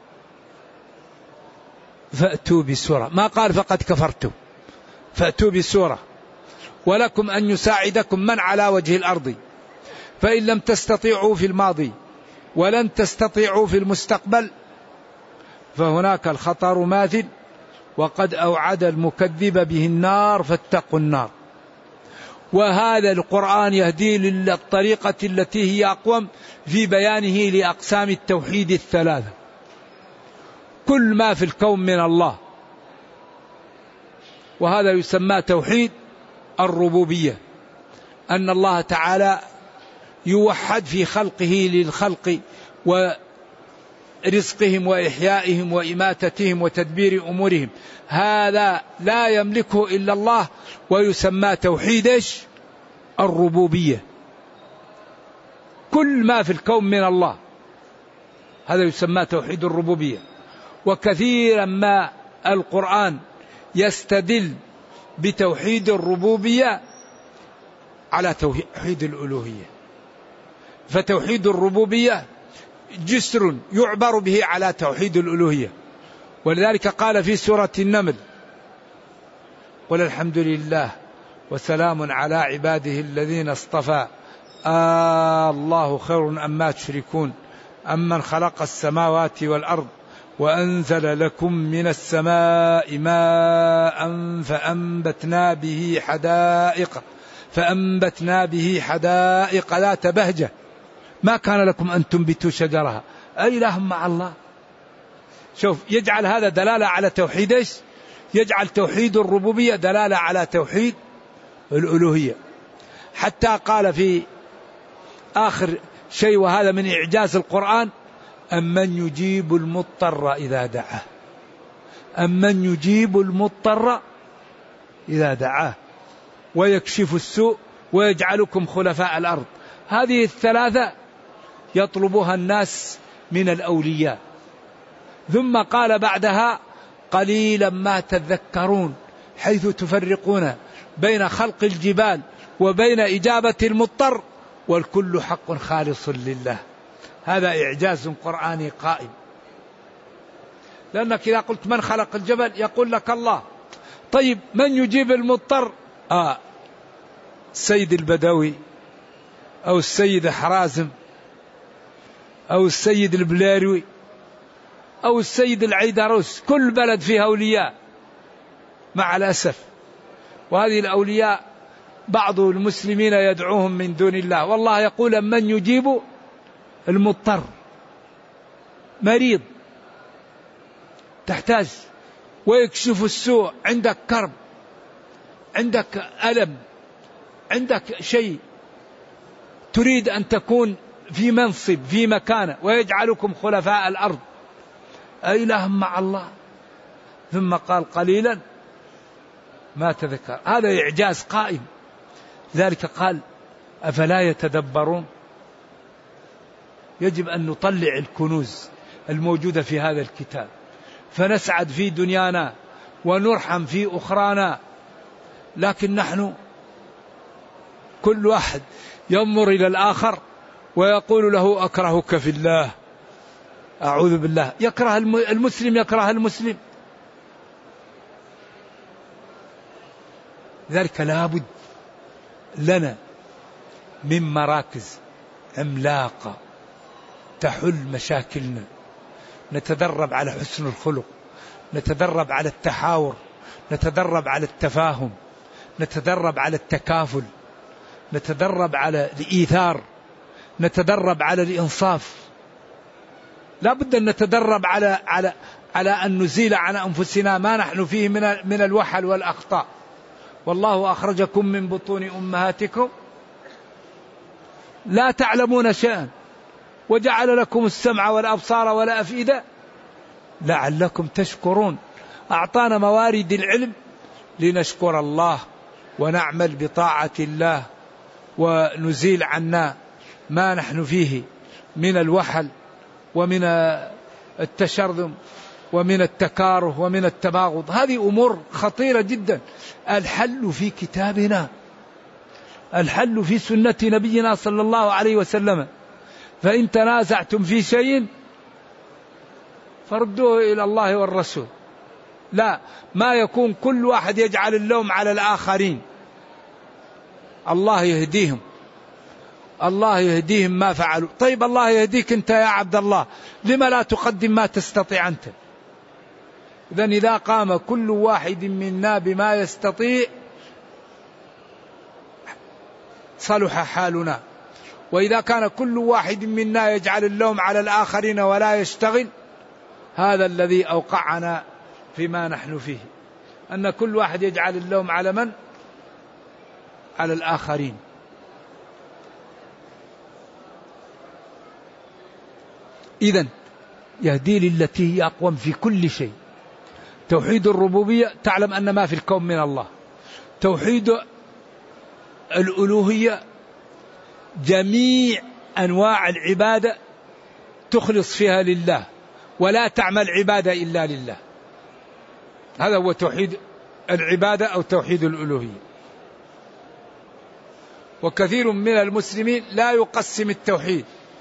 فأتوا بسورة. ما قال فقد كفرتم، فأتوا بسورة ولكم أن يساعدكم من على وجه الأرض، فإن لم تستطيعوا في الماضي ولن تستطيعوا في المستقبل فهناك الخطر ماثل وقد أوعد المكذب به النار فاتقوا النار. وهذا القرآن يهدي للطريقة التي هي أقوم في بيانه لأقسام التوحيد الثلاثة. كل ما في الكون من الله، وهذا يسمى توحيد الربوبية، أن الله تعالى يوحد في خلقه للخلق ورزقهم وإحيائهم وإماتتهم وتدبير أمورهم. هذا لا يملكه إلا الله، ويسمى توحيد الربوبية. كل ما في الكون من الله هذا يسمى توحيد الربوبية. وكثيرا ما القرآن يستدل بتوحيد الربوبية على توحيد الألوهية. فتوحيد الربوبية جسر يعبر به على توحيد الألوهية. ولذلك قال في سورة النمل قل الحمد لله وسلام على عباده الذين اصطفى الله خير أما تشركون أمن خلق السماوات والأرض وأنزل لكم من السماء ماء فأنبتنا به حدائق ذات بهجة ما كان لكم أن تنبتوا شجرها أإله مع الله. شوف يجعل هذا دلالة على توحيد إيش؟ يجعل توحيد الربوبية دلالة على توحيد الألوهية. حتى قال في آخر شيء وهذا من إعجاز القرآن أمن يجيب المضطر إذا دعاه، أمن يجيب المضطر إذا دعاه ويكشف السوء ويجعلكم خلفاء الأرض. هذه الثلاثة يطلبها الناس من الأولياء. ثم قال بعدها قليلا ما تذكرون، حيث تفرقون بين خلق الجبال وبين إجابة المضطر والكل حق خالص لله. هذا إعجاز قرآني قائم، لأنك إذا قلت من خلق الجبل يقول لك الله. طيب من يجيب المضطر؟ السيد البدوي أو السيد حرازم أو السيد البليروي أو السيد العيدروس. كل بلد فيها أولياء مع الأسف، وهذه الأولياء بعض المسلمين يدعوهم من دون الله. والله يقول من يجيب المضطر، مريض تحتاج، ويكشف السوء، عندك كرب، عندك ألم، عندك شيء تريد أن تكون في منصب في مكانه، ويجعلكم خلفاء الأرض أإله مع الله. ثم قال قليلا ما تذكر. هذا إعجاز قائم. ذلك قال أفلا يتدبرون. يجب أن نطلع الكنوز الموجودة في هذا الكتاب فنسعد في دنيانا ونرحم في أخرانا. لكن نحن كل واحد ينظر إلى الآخر ويقول له أكرهك في الله، أعوذ بالله، يكره المسلم يكره المسلم. ذلك لابد لنا من مراكز عملاقة تحل مشاكلنا، نتدرب على حسن الخلق، نتدرب على التحاور، نتدرب على التفاهم، نتدرب على التكافل، نتدرب على الإيثار، نتدرب على الإنصاف. لا بد أن نتدرب على أن نزيل عن أنفسنا ما نحن فيه من الوحل والأخطاء. والله أخرجكم من بطون أمهاتكم لا تعلمون شيئا وجعل لكم السمع والأبصار والأفئدة لعلكم تشكرون. أعطانا موارد العلم لنشكر الله ونعمل بطاعة الله ونزيل عنا ما نحن فيه من الوحل ومن التشرذم ومن التكاره ومن التباغض. هذه أمور خطيرة جدا. الحل في كتابنا، الحل في سنة نبينا صلى الله عليه وسلم. فإن تنازعتم في شيء فردوه إلى الله والرسول. لا، ما يكون كل واحد يجعل اللوم على الآخرين. الله يهديهم، الله يهديهم ما فعلوا. طيب الله يهديك أنت يا عبد الله، لما لا تقدم ما تستطيع أنت؟ إذن إذا قام كل واحد منا بما يستطيع صلح حالنا. وإذا كان كل واحد منا يجعل اللوم على الآخرين ولا يشتغل، هذا الذي أوقعنا فيما نحن فيه، أن كل واحد يجعل اللوم على من؟ على الآخرين. إذن يهدي للتي هي أقوم في كل شيء. توحيد الربوبية تعلم أن ما في الكون من الله. توحيد الألوهية جميع أنواع العبادة تخلص فيها لله ولا تعمل عبادة إلا لله. هذا هو توحيد العبادة أو توحيد الألوهية. وكثير من المسلمين لا يقسم التوحيد،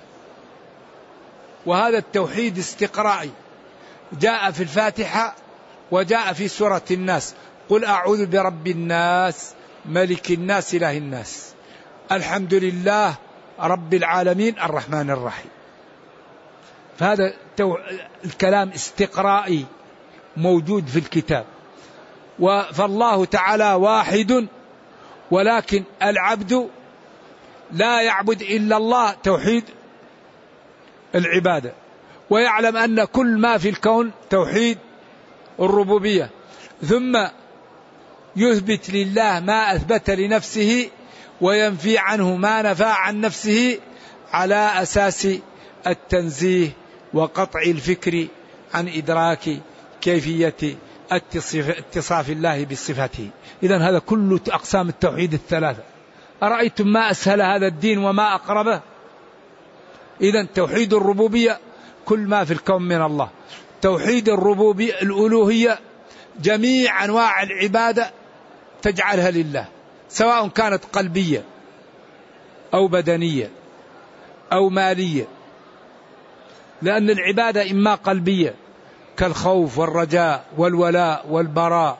وهذا التوحيد استقرائي جاء في الفاتحة وجاء في سورة الناس. قل أعوذ برب الناس ملك الناس إله الناس. الحمد لله رب العالمين الرحمن الرحيم. فهذا الكلام استقرائي موجود في الكتاب. فالله تعالى واحد، ولكن العبد لا يعبد إلا الله توحيد العبادة، ويعلم أن كل ما في الكون توحيد الربوبية، ثم يثبت لله ما أثبت لنفسه وينفي عنه ما نفى عن نفسه على أساس التنزيه وقطع الفكر عن إدراك كيفية اتصاف الله بصفاته. إذن هذا كل أقسام التوحيد الثلاثة. أرأيتم ما أسهل هذا الدين وما أقربه؟ إذن توحيد الربوبية كل ما في الكون من الله، توحيد الربوبية الألوهية جميع أنواع العبادة تجعلها لله، سواء كانت قلبية أو بدنية أو مالية، لأن العبادة إما قلبية كالخوف والرجاء والولاء والبراء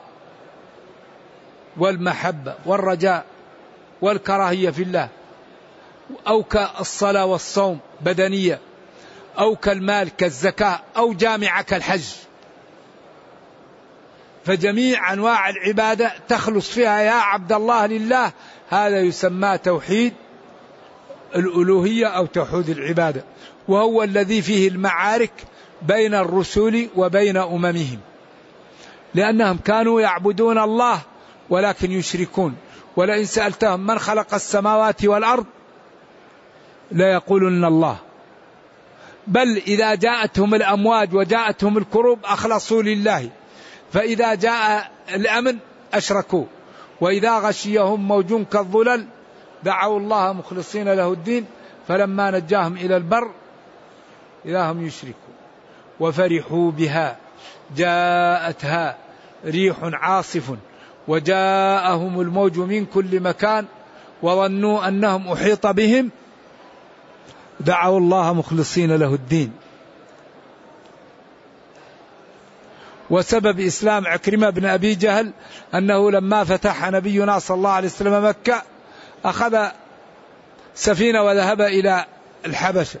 والمحبة والرجاء والكراهية في الله، أو كالصلاة والصوم بدنية، أو كالمال كالزكاة، أو جامعة كالحج. فجميع أنواع العبادة تخلص فيها يا عبد الله لله، هذا يسمى توحيد الألوهية أو توحيد العبادة، وهو الذي فيه المعارك بين الرسل وبين أممهم، لأنهم كانوا يعبدون الله ولكن يشركون. ولئن سألتهم من خلق السماوات والأرض لا يقولون الله، بل إذا جاءتهم الأمواج وجاءتهم الكروب أخلصوا لله، فإذا جاء الأمن أشركوا، وإذا غشيهم موج كالظلل دعوا الله مخلصين له الدين فلما نجاهم إلى البر إذا هم يشركون. وفرحوا بها جاءتها ريح عاصف وجاءهم الموج من كل مكان وظنوا أنهم أحيط بهم دعوا الله مخلصين له الدين. وسبب إسلام عكرمة بن أبي جهل أنه لما فتح نبينا صلى الله عليه وسلم مكة أخذ سفينة وذهب إلى الحبشة،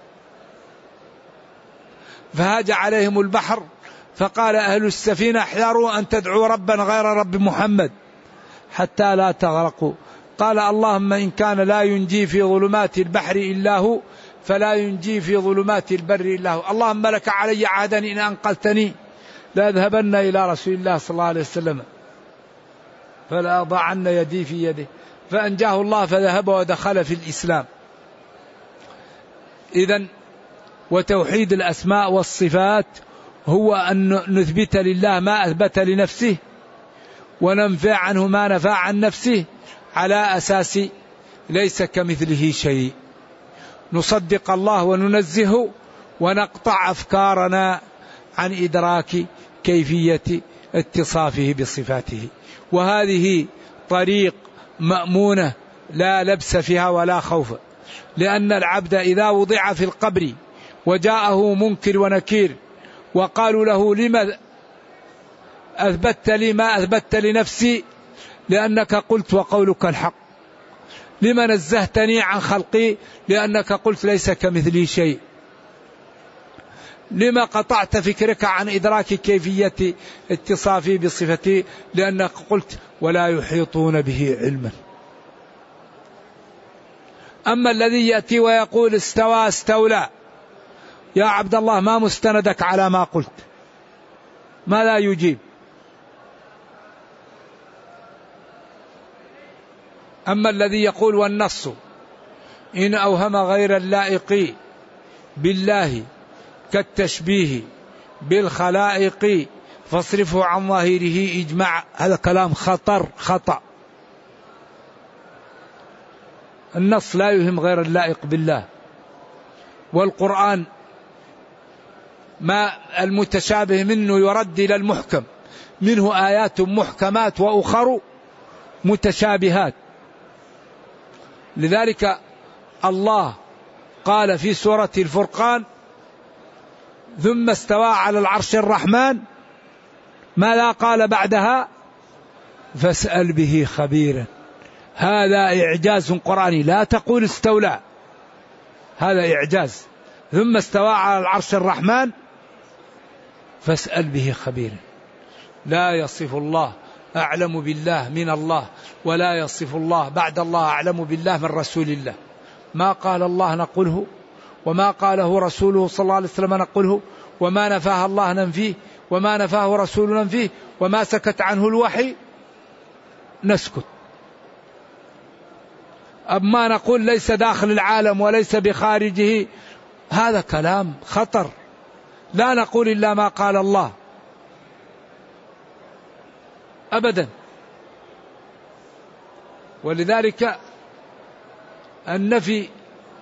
فهاج عليهم البحر، فقال أهل السفينة احذروا أن تدعوا ربا غير رب محمد حتى لا تغرقوا. قال اللهم إن كان لا ينجي في ظلمات البحر إلا هو فلا ينجي في ظلمات البر إلا هو. اللهم لك علي عهدا إن أنقذتني لأذهبن إلى رسول الله صلى الله عليه وسلم فلا أضعن يدي في يده، فأنجاه الله فذهب ودخل في الإسلام. إذن وتوحيد الأسماء والصفات هو أن نثبت لله ما أثبت لنفسه وننفع عنه ما نفع عن نفسه على أساس ليس كمثله شيء، نصدق الله وننزهه ونقطع أفكارنا عن إدراك كيفية اتصافه بصفاته. وهذه طريق مأمونة لا لبس فيها ولا خوف، لأن العبد إذا وضع في القبر وجاءه منكر ونكير وقالوا له لما أثبت لي ما أثبت لنفسي؟ لأنك قلت وقولك الحق. لما نزهتني عن خلقي؟ لأنك قلت ليس كمثلي شيء. لما قطعت فكرك عن إدراك كيفية اتصافي بصفتي؟ لأنك قلت ولا يحيطون به علما. أما الذي يأتي ويقول استوى استولى، يا عبد الله ما مستندك على ما قلت؟ ما لا يجيب. أما الذي يقول والنص إن أوهم غير اللائق بالله كالتشبيه بالخلائق فاصرفه عن ظاهره إجماع، هذا كلام خطأ. النص لا يوهم غير اللائق بالله، والقرآن ما المتشابه منه يرد إلى المحكم، منه آيات محكمات وأخر متشابهات. لذلك الله قال في سورة الفرقان ثم استوى على العرش الرحمن، ماذا قال بعدها؟ فاسأل به خبيرا. هذا إعجاز قرآني، لا تقول استولى، هذا إعجاز. ثم استوى على العرش الرحمن فاسأل به خبيرا. لا يصف الله أعلم بالله من الله، ولا يصف الله بعد الله أعلم بالله من رسول الله. ما قال الله نقوله، وما قاله رسوله صلى الله عليه وسلم نقوله، وما نفاه الله ننفيه، وما نفاه رسوله ننفيه، وما سكت عنه الوحي نسكت. أما نقول ليس داخل العالم وليس بخارجه، هذا كلام خطر. لا نقول إلا ما قال الله أبدا. ولذلك النفي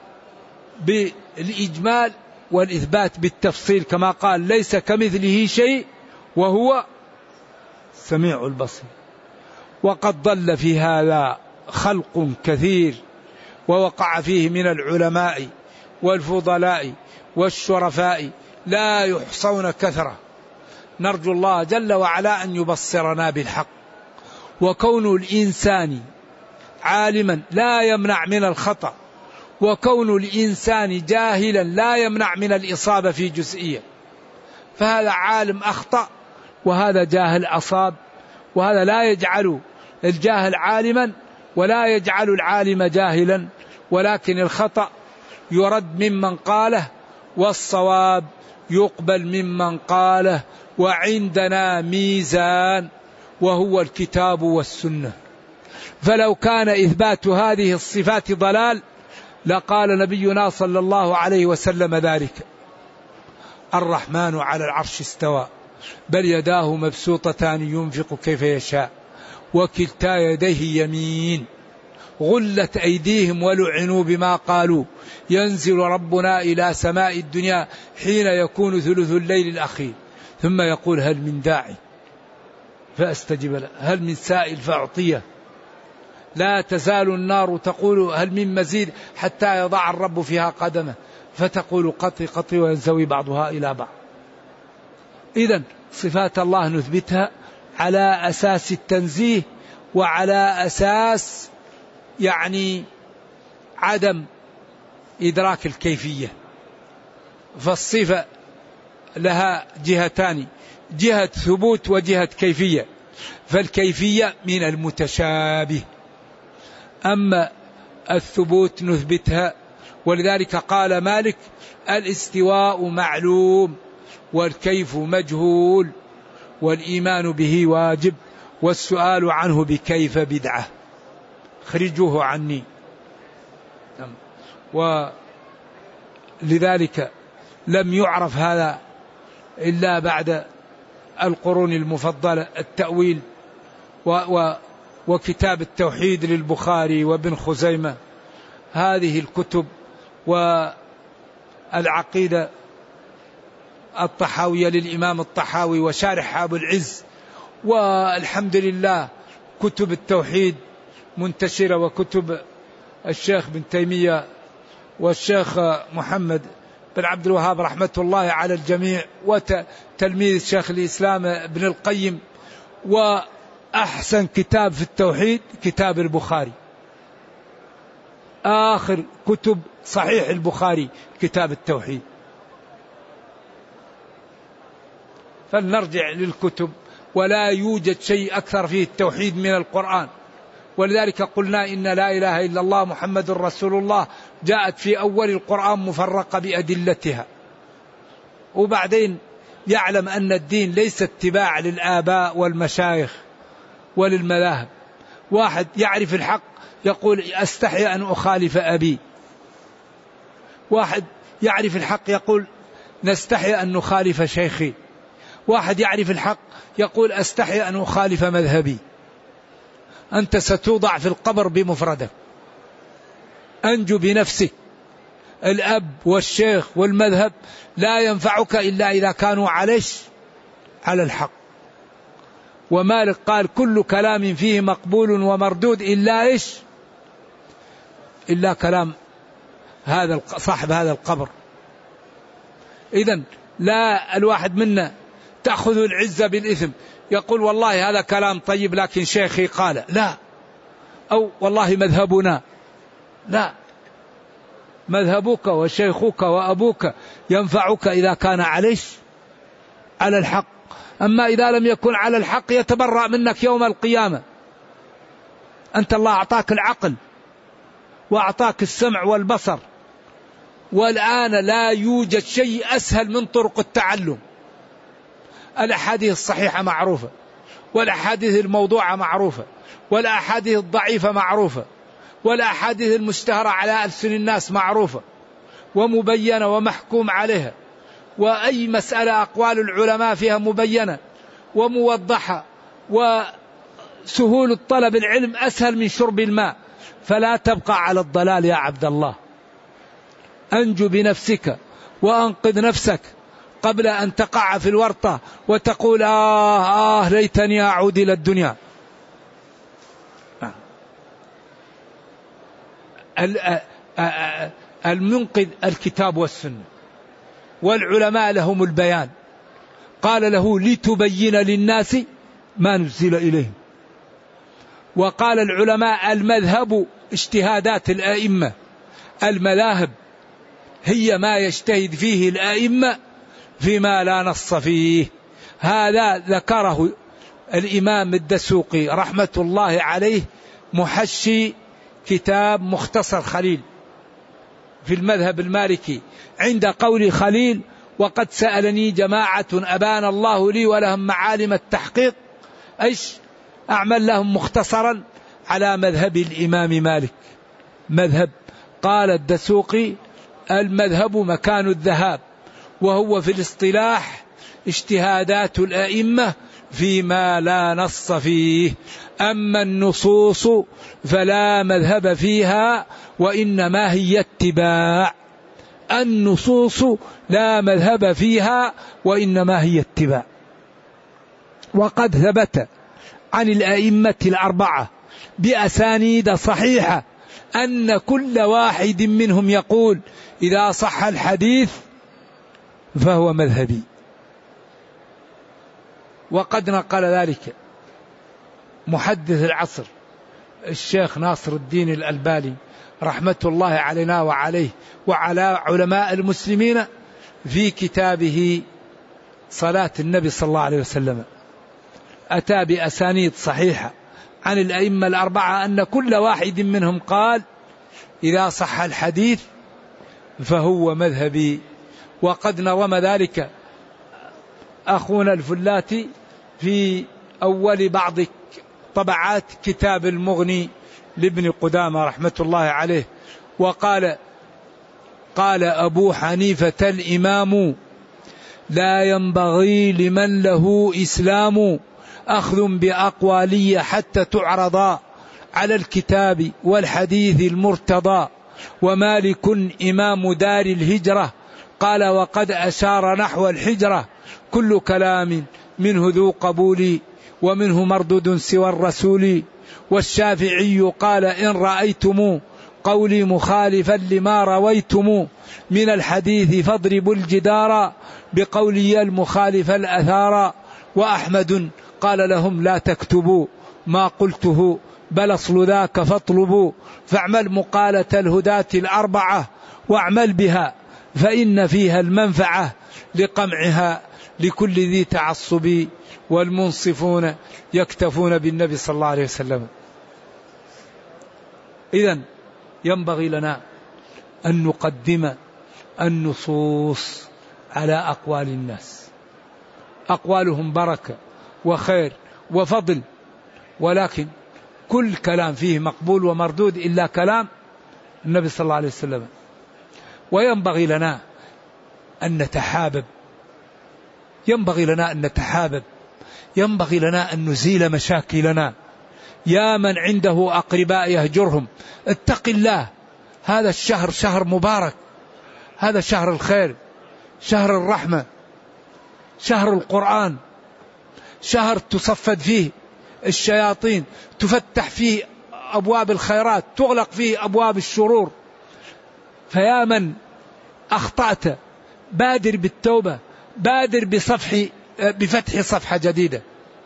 بالإجمال والإثبات بالتفصيل، كما قال ليس كمثله شيء وهو سميع البصير. وقد ضل في هذا خلق كثير، ووقع فيه من العلماء والفضلاء والشرفاء لا يحصون كثرة. نرجو الله جل وعلا أن يبصرنا بالحق. وكون الإنسان عالما لا يمنع من الخطأ، وكون الإنسان جاهلا لا يمنع من الإصابة في جزئية. فهذا عالم أخطأ وهذا جاهل أصاب، وهذا لا يجعل الجاهل عالما ولا يجعل العالم جاهلا، ولكن الخطأ يرد ممن قاله والصواب يقبل ممن قاله. وعندنا ميزان وهو الكتاب والسنة. فلو كان إثبات هذه الصفات ضلال لقال نبينا صلى الله عليه وسلم ذلك. الرحمن على العرش استوى بل يداه مبسوطتان ينفق كيف يشاء وكلتا يديه يمين غلت أيديهم ولعنوا بما قالوا ينزل ربنا إلى سماء الدنيا حين يكون ثلث الليل الأخير ثم يقول هل من داعي فأستجب له، هل من سائل فأعطيه. لا تزال النار تقول هل من مزيد حتى يضع الرب فيها قدمه فتقول قطي قطي وينزوي بعضها إلى بعض. إذن صفات الله نثبتها على أساس التنزيه وعلى أساس عدم إدراك الكيفية. فالصفة لها جهتان، جهة ثبوت وجهة كيفية. فالكيفية من المتشابه، أما الثبوت نثبتها. ولذلك قال مالك الاستواء معلوم والكيف مجهول والإيمان به واجب والسؤال عنه بكيف بدعة خرجوه عني. ولذلك لم يعرف هذا إلا بعد القرون المفضلة. التأويل وكتاب التوحيد للبخاري وابن خزيمة، هذه الكتب، والعقيدة الطحاوية للإمام الطحاوي وشارح أبو العز. والحمد لله كتب التوحيد منتشرة، وكتب الشيخ بن تيمية والشيخ محمد بن عبد الوهاب رحمة الله على الجميع، وتلميذ شيخ الإسلام ابن القيم. وأحسن كتاب في التوحيد كتاب البخاري، آخر كتب صحيح البخاري كتاب التوحيد. فلنرجع للكتب، ولا يوجد شيء أكثر فيه التوحيد من القرآن. ولذلك قلنا إن لا إله إلا الله محمد رسول الله جاءت في أول القرآن مفرقة بأدلتها. وبعدين يعلم أن الدين ليس اتباع للآباء والمشايخ وللمذاهب. واحد يعرف الحق يقول أستحي أن أخالف أبي، واحد يعرف الحق يقول نستحي أن نخالف شيخي، واحد يعرف الحق يقول أستحي أن أخالف مذهبي. أنت ستوضع في القبر بمفردك، أنجو بنفسك. الأب والشيخ والمذهب لا ينفعك إلا إذا كانوا على الحق. ومالك قال كل كلام فيه مقبول ومردود إلا إلا كلام هذا صاحب هذا القبر. إذن لا الواحد منا تأخذ العزة بالإثم، يقول والله هذا كلام طيب لكن شيخي قال لا، أو والله مذهبنا لا. مذهبك وشيخك وأبوك ينفعك إذا كان على الحق. أما إذا لم يكن على الحق يتبرأ منك يوم القيامة. أنت الله أعطاك العقل وأعطاك السمع والبصر، والآن لا يوجد شيء أسهل من طرق التعلم. الأحاديث الصحيحة معروفة، والأحاديث الموضوعة معروفة، والأحاديث الضعيفة معروفة، والأحاديث المشتهرة على ألسن الناس معروفة ومبينة ومحكوم عليها، وأي مسألة أقوال العلماء فيها مبينة وموضحة، وسهول طلب العلم أسهل من شرب الماء. فلا تبقى على الضلال يا عبد الله، أنجو بنفسك وأنقذ نفسك قبل أن تقع في الورطة وتقول ليتني أعود إلى الدنيا. المنقذ الكتاب والسنة، والعلماء لهم البيان. قال له لتبين للناس ما نزل إليهم. وقال العلماء المذهب اجتهادات الآئمة، المذاهب هي ما يجتهد فيه الآئمة فيما لا نص فيه. هذا ذكره الإمام الدسوقي رحمة الله عليه محشي كتاب مختصر خليل في المذهب المالكي عند قول خليل: وقد سألني جماعة أبان الله لي ولهم معالم التحقيق أعمل لهم مختصرا على مذهب الإمام مالك. مذهب، قال الدسوقي: المذهب مكان الذهاب، وهو في الاصطلاح اجتهادات الأئمة فيما لا نص فيه. أما النصوص فلا مذهب فيها وإنما هي اتباع. النصوص لا مذهب فيها وإنما هي اتباع. وقد ثبت عن الأئمة الأربعة بأسانيد صحيحة أن كل واحد منهم يقول: إذا صح الحديث فهو مذهبي. وقد نقل ذلك محدث العصر الشيخ ناصر الدين الألباني رحمة الله علينا وعليه وعلى علماء المسلمين في كتابه صلاة النبي صلى الله عليه وسلم. أتى بأسانيد صحيحة عن الأئمة الأربعة أن كل واحد منهم قال: إذا صح الحديث فهو مذهبي. وقد نظم ذلك أخونا الفلاتي في أول بعض طبعات كتاب المغني لابن قدامة رحمة الله عليه. وقال: قال أبو حنيفة الإمام: لا ينبغي لمن له إسلام أخذ بأقوالي حتى تعرضا على الكتاب والحديث المرتضى. ومالك إمام دار الهجرة قال: وقد أشار نحو الحجرة كل كلام منه ذو قبول ومنه مردود سوى الرسول. والشافعي قال: إن رأيتم قولي مخالفا لما رويتم من الحديث فاضربوا الجدار بقولي المخالف الأثار. وأحمد قال لهم: لا تكتبوا ما قلته بل أصل ذاك فاطلبوا. فاعمل مقالة الهداة الأربعة واعمل بها فإن فيها المنفعة لقمعها لكل ذي تعصب. والمنصفون يكتفون بالنبي صلى الله عليه وسلم. إذن ينبغي لنا أن نقدم النصوص على أقوال الناس. أقوالهم بركة وخير وفضل، ولكن كل كلام فيه مقبول ومردود إلا كلام النبي صلى الله عليه وسلم. وينبغي لنا أن نتحابب، ينبغي لنا أن نتحابب، ينبغي لنا أن نزيل مشاكلنا. يا من عنده أقرباء يهجرهم اتق الله. هذا الشهر شهر مبارك، هذا شهر الخير، شهر الرحمة، شهر القرآن، شهر تصفد فيه الشياطين، تفتح فيه أبواب الخيرات، تغلق فيه أبواب الشرور. فيا من أخطأت بادر بالتوبة، بادر بفتح صفحة جديدة.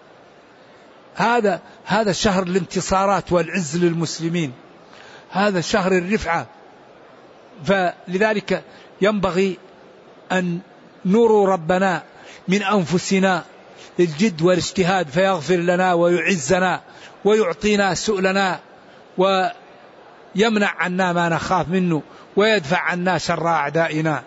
هذا شهر الانتصارات والعز للمسلمين، هذا شهر الرفعة فلذلك ينبغي أن نروا ربنا من أنفسنا الجد والاجتهاد فيغفر لنا ويعزنا ويعطينا سؤلنا ويمنع عنا ما نخاف منه ويدفع عنا شر أعدائنا.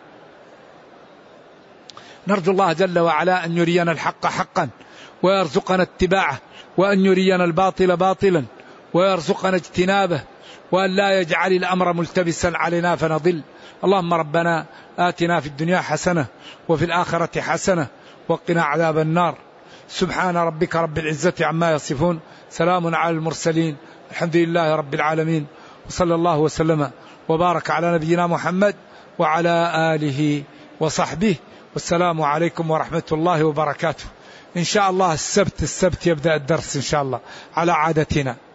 نرجو الله جل وعلا أن يرينا الحق حقا ويرزقنا اتباعه، وأن يرينا الباطل باطلا ويرزقنا اجتنابه، وأن لا يجعل الأمر ملتبسا علينا فنضل. اللهم ربنا آتنا في الدنيا حسنة وفي الآخرة حسنة وقنا عذاب النار. سبحان ربك رب العزة عما يصفون، سلام على المرسلين، الحمد لله رب العالمين، وصلى الله وسلم وبارك على نبينا محمد وعلى آله وصحبه، والسلام عليكم ورحمة الله وبركاته. إن شاء الله السبت يبدأ الدرس إن شاء الله على عادتنا.